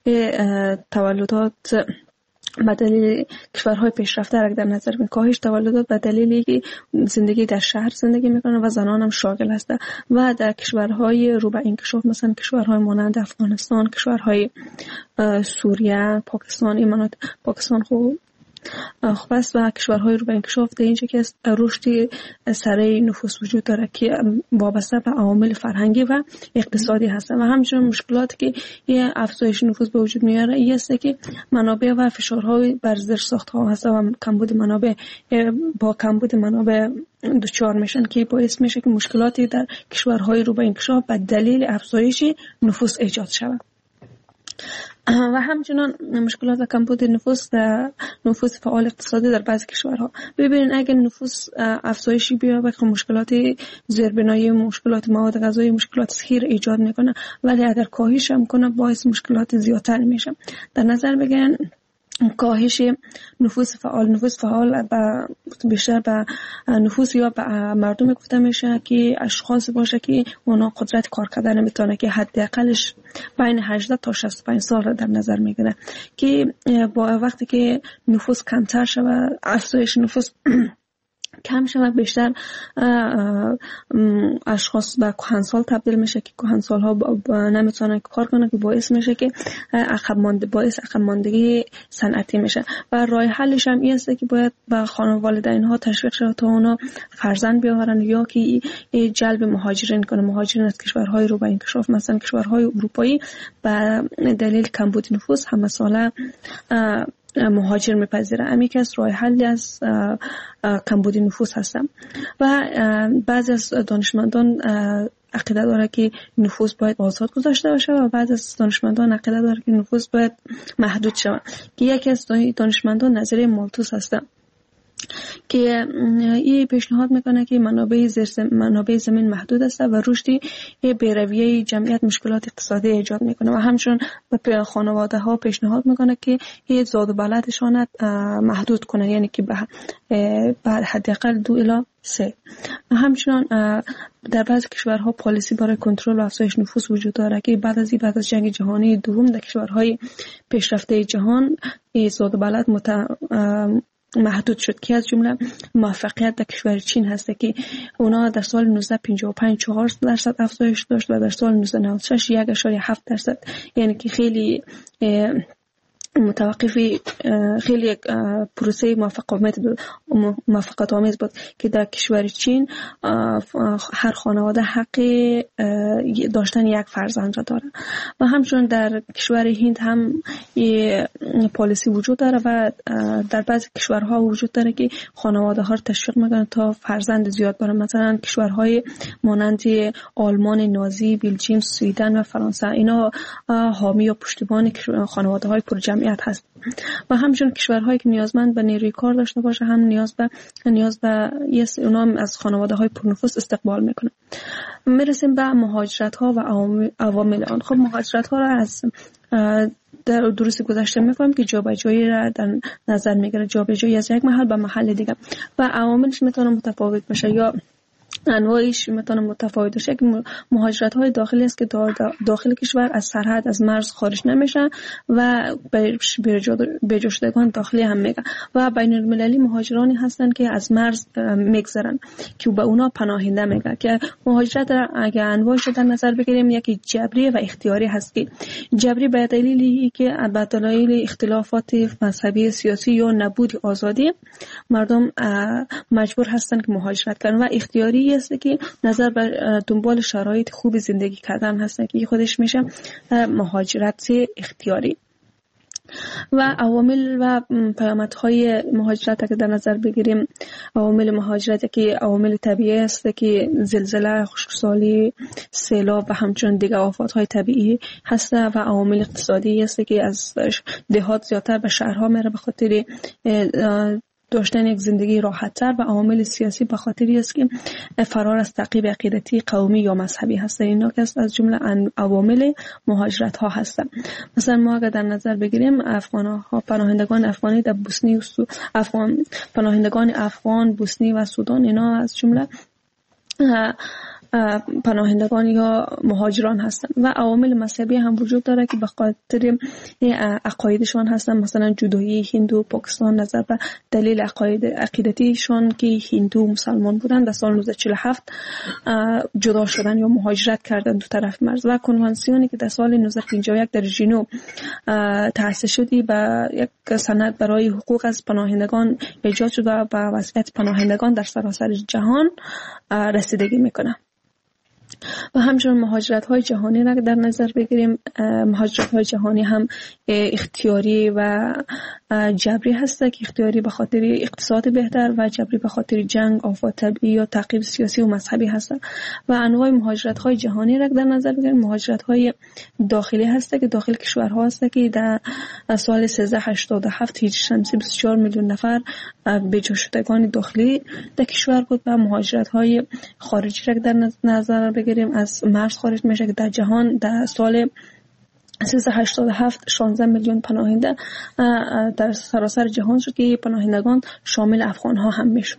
تولدات به دلیل کشورهای پیشرفته را در نظر می کاهش تولدات به دلیلی که زندگی در شهر زندگی میکنه و زنان هم شاغل هستند و در کشورهای رو به انکشاف مثلا کشورهای مانند افغانستان، کشورهای سوریه، پاکستان، ایمانات پاکستان خوب خب است و کشورهای رو به انکشاف در اینجا که رشد سریع نفوس وجود داره که وابسته به عوامل فرهنگی و اقتصادی هستند و همچنین مشکلاتی که یه افزایش نفوس به وجود میاره این است که منابع و فشارهای بر زیرساخت‌ها هست و کمبود منابع با کمبود منابع دچار میشن که باعث میشه که مشکلاتی در کشورهای رو به انکشاف به دلیل افزایش نفوس ایجاد شود و همچنان مشکلات و کمبود نفوس در نفوس فعال اقتصادی در بعضی کشورها. ببینید اگر نفوس افزایشی بیابه که مشکلات زیربنایی، مشکلات مواد غذایی، مشکلات صحی ایجاد میکنه ولی اگر کاهش هم کنه باعث مشکلات زیادتر میشه. در نظر بگیرن کاهش نفوس فعال نفوس فعال با بیشتر به نفوس یا به مردم گفته میشه که اشخاص باشه که اونا قدرت کار کردن میتونه که حداقلش بین هجده تا شصت و پنج سال را در نظر میگیره که با وقتی که نفوس کمتر شود افزایش نفوس کم شود بیشتر اشخاص به کهنسال تبدیل میشه که کهنسال ها نمیتونن کار کنن که باعث میشه که عقب مانده باعث عقب ماندگی صنعتی میشه و راه حلش هم این است که باید به خانواده‌ها ها تشویق شود تا اونا فرزند بیاورن یا که جلب مهاجرین کنه مهاجرین از کشورهای رو به انکشاف مثلا کشورهای اروپایی به دلیل کمبود نفوس هم مثلا مهاجر میپذیره. امی که از راه حل از کمبود نفوس هستم و بعضی از دانشمندان عقیده داره که نفوس باید آزاد گذاشته باشه و بعضی از دانشمندان عقیده داره که نفوس باید محدود شود که یکی از دانشمندان نظریه مالتوس هستن که این پیشنهاد میکنه که منابع زیر منابع زمین محدود است و رشدی بی‌رویه جمعیت مشکلات اقتصادی ایجاد میکنه و همچنین به خانواده ها پیشنهاد میکنه که این زاد و ولدشان محدود کنه یعنی که به حداقل دو الی سه. همچنین در بعضی کشورها پالیسی برای کنترل و افزایش نفوس وجود داره که بعد از بعد از جنگ جهانی دوم در کشورهای پیشرفته جهان این زاد و ولد مت محدود شد که از جمله موفقیت در کشور چین هست که اونا در سال نوزده پنجاه و پنج چهار درصد افزایش داشت و در سال نوزده نود و شش یک اشاره هفت درصد یعنی که خیلی متوقفی خیلی پروسه موفقیت بود موفقیت آمیز بود که در کشور چین هر خانواده حق داشتن یک فرزند را داره و همچنین در کشور هند هم یه پالیسی وجود داره و در بعضی کشورها وجود داره که خانواده ها را تشویق میکنن تا فرزند زیاد دارن مثلا کشورهای مانند آلمان نازی، بلژیم، سوئدن و فرانسه اینا حامی و پشتیبان خانواده های پرجمعیت هست و همچنین کشورهایی که نیازمند به نیروی کار داشته باشه هم نیاز به نیاز به یس اونا هم از خانواده های پرنفوذ استقبال میکنه. میرسیم به مهاجرت ها و عوامل آن. خب مهاجرت ها را از در دروس گذشته میفهم که جابجایی را در نظر میگیره، جابجایی از یک محل به محل دیگه و عواملش میتونه متفاوت باشه یا انواعش میتونه متفاوت باشه. که مهاجرت های داخلی است که داخل کشور از سرحد از مرز خارج نمیشه و به جا شدگان داخلی هم میگه و بین المللی مهاجرانی هستند که از مرز میگذرن که به اونا پناهنده میگه. که مهاجرت اگه انواعش در نظر بگیریم یکی جبری و اختیاری هست. که جبری به دلیلی که به دلایل اختلافات مذهبی سیاسی یا نبود آزادی مردم مجبور هستند که مهاجرت کنن و اختیاری است که نظر بر دنبال شرایط خوب زندگی کردن هستن که خودش میشه مهاجرت اختیاری. و عوامل و پیامدهای مهاجرت که در نظر بگیریم، عوامل مهاجرت که عوامل طبیعی است که زلزله، خشکسالی، سیلاب و همچنین دیگر آفاتهای طبیعی هست و عوامل اقتصادی است که از دهات زیادتر به شهرها میره به خاطر داشتن یک زندگی راحت‌تر و عوامل سیاسی به خاطری است که فرار از تعقیب عقیدتی، قومی یا مذهبی هست. اینا که از جمله عوامل مهاجرت ها هستند. مثلا ما اگر در نظر بگیریم افغان ها پناهندگان افغانی در بوسنی و سو... افغان پناهندگان افغان، بوسنی و سودان اینا از جمله پناهندگان یا مهاجران هستند. و عوامل مذهبی هم وجود داره که به خاطر عقایدشان هستند. مثلا جدایی هندو پاکستان نظر به دلیل عقاید عقیدتیشان که هندو مسلمان بودن در سال نوزده چهل و هفت جدا شدن یا مهاجرت کردن دو طرف مرز. و کنوانسیونی که در سال نوزده پنجاه و یک در ژنو تأسیس شدی به یک سند برای حقوق از پناهندگان ایجاد شد و به وضعیت پناهندگان در سراسر جهان رسیدگی میکنه. و همچنین مهاجرت های جهانی را در نظر بگیریم، مهاجرت های جهانی هم اختیاری و جبری هست که اختیاری به خاطر اقتصاد بهتر و جبری به خاطر جنگ، آفات طبیعی یا تعقیب سیاسی و مذهبی هست. و انواع مهاجرت های جهانی را در نظر بگیریم، مهاجرت های داخلی هست که داخل کشورها هست که در سال سیزده هشتاد و هفت هجری شمسی بیست و چهار میلیون نفر به جا شدگان داخلی در کشور بود. و مهاجرت های خارجی را در نظر بگیریم، از مرز خارج میشه که در جهان در سال سیزده هشتاد و هفت شانزده میلیون پناهنده در سراسر جهان شد که پناهندگان شامل افغان ها هم میشد.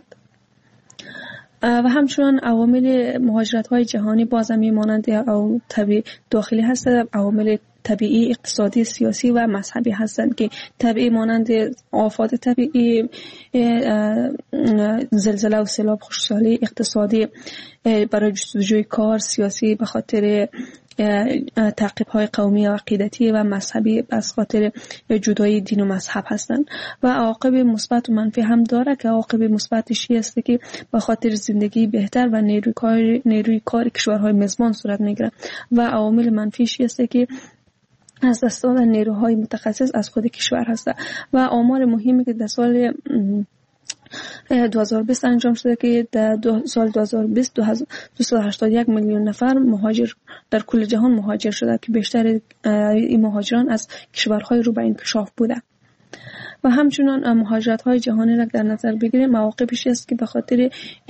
و همچنان عوامل مهاجرت های جهانی باز هم مانند او طبیعی داخلی هست، عوامل طبیعی، اقتصادی، سیاسی و مذهبی هستند که طبیعی مانند آفات طبیعی، زلزله و سیلاب، خشکسالی، اقتصادی برای جستجوی کار، سیاسی به خاطر تعقیب های قومی و عقیدتی و مذهبی از خاطر جدایی دین و مذهب هستند. و عواقب مثبت و منفی هم داره که عواقب مثبتش است که به خاطر زندگی بهتر و نیروی کار نیروی کار کشورهای میزبان صورت میگیره. و عوامل منفیش است که از دست دادن نیروهای متخصص از خود کشور هست. و آمار مهمی که در سال دو هزار و بیست انجام شده که در دو سال دو هزار و بیست دویست و هشتاد و یک میلیون نفر مهاجر در کل جهان مهاجر شده که بیشتر این مهاجران از کشورهای رو به انکشاف بوده. و همچنان مهاجرت های جهانی را در نظر بگیریم، عواقبش است که به خاطر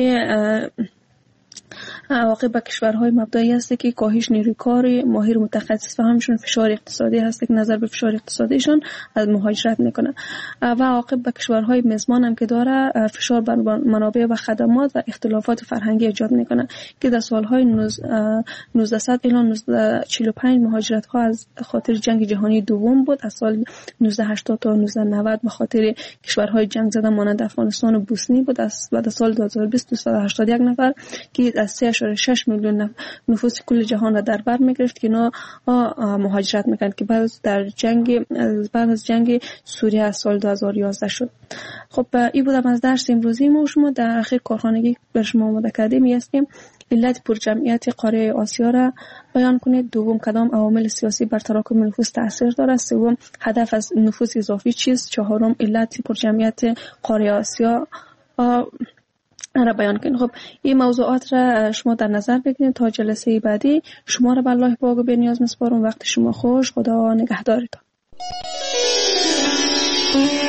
عواقب به کشورهای مبدایی است که کاهش نیروی کار ماهر متخصص و همچنین فشار اقتصادی هست که نظر به فشار اقتصادیشون از مهاجرت میکنه. و عواقب به کشورهای میزبان هم که داره فشار بر منابع و خدمات و اختلافات فرهنگی ایجاد میکنه که در سالهای نوزده الی نوزده چهل و پنج مهاجرت ها از خاطر جنگ جهانی دوم بود. از سال نوزده هشتاد تا نوزده نود به خاطر کشورهای جنگ زده مانند افغانستان و بوسنی بود. از بعد سال دو هزار و بیست دویست و هشتاد و یک نفر که از سه اشاره شش میلیون نفوس کل جهان را در بر میگرفت که اینا مهاجرت میکنند که بعد در جنگ بعد از جنگ سوریه از سال دو هزار و یازده شد. خب این بودم از درس امروزی ما. شما در اخیر کارخانگی بر شما آماده کردیم است که علت پرجمعیت قاره آسیا را بیان کنید. دوم کدام عوامل سیاسی بر تراکم نفوس تاثیر دارد. سوم هدف از نفوس اضافی چیست. چهارم علت پرجمعیت قاره آسیا را بیان کنید. خب این موضوعات را شما در نظر بگیرید. تا جلسه بعدی شما را به الله پاک و به نیاز میسپارم. وقت شما خوش. خدا نگهدارتان.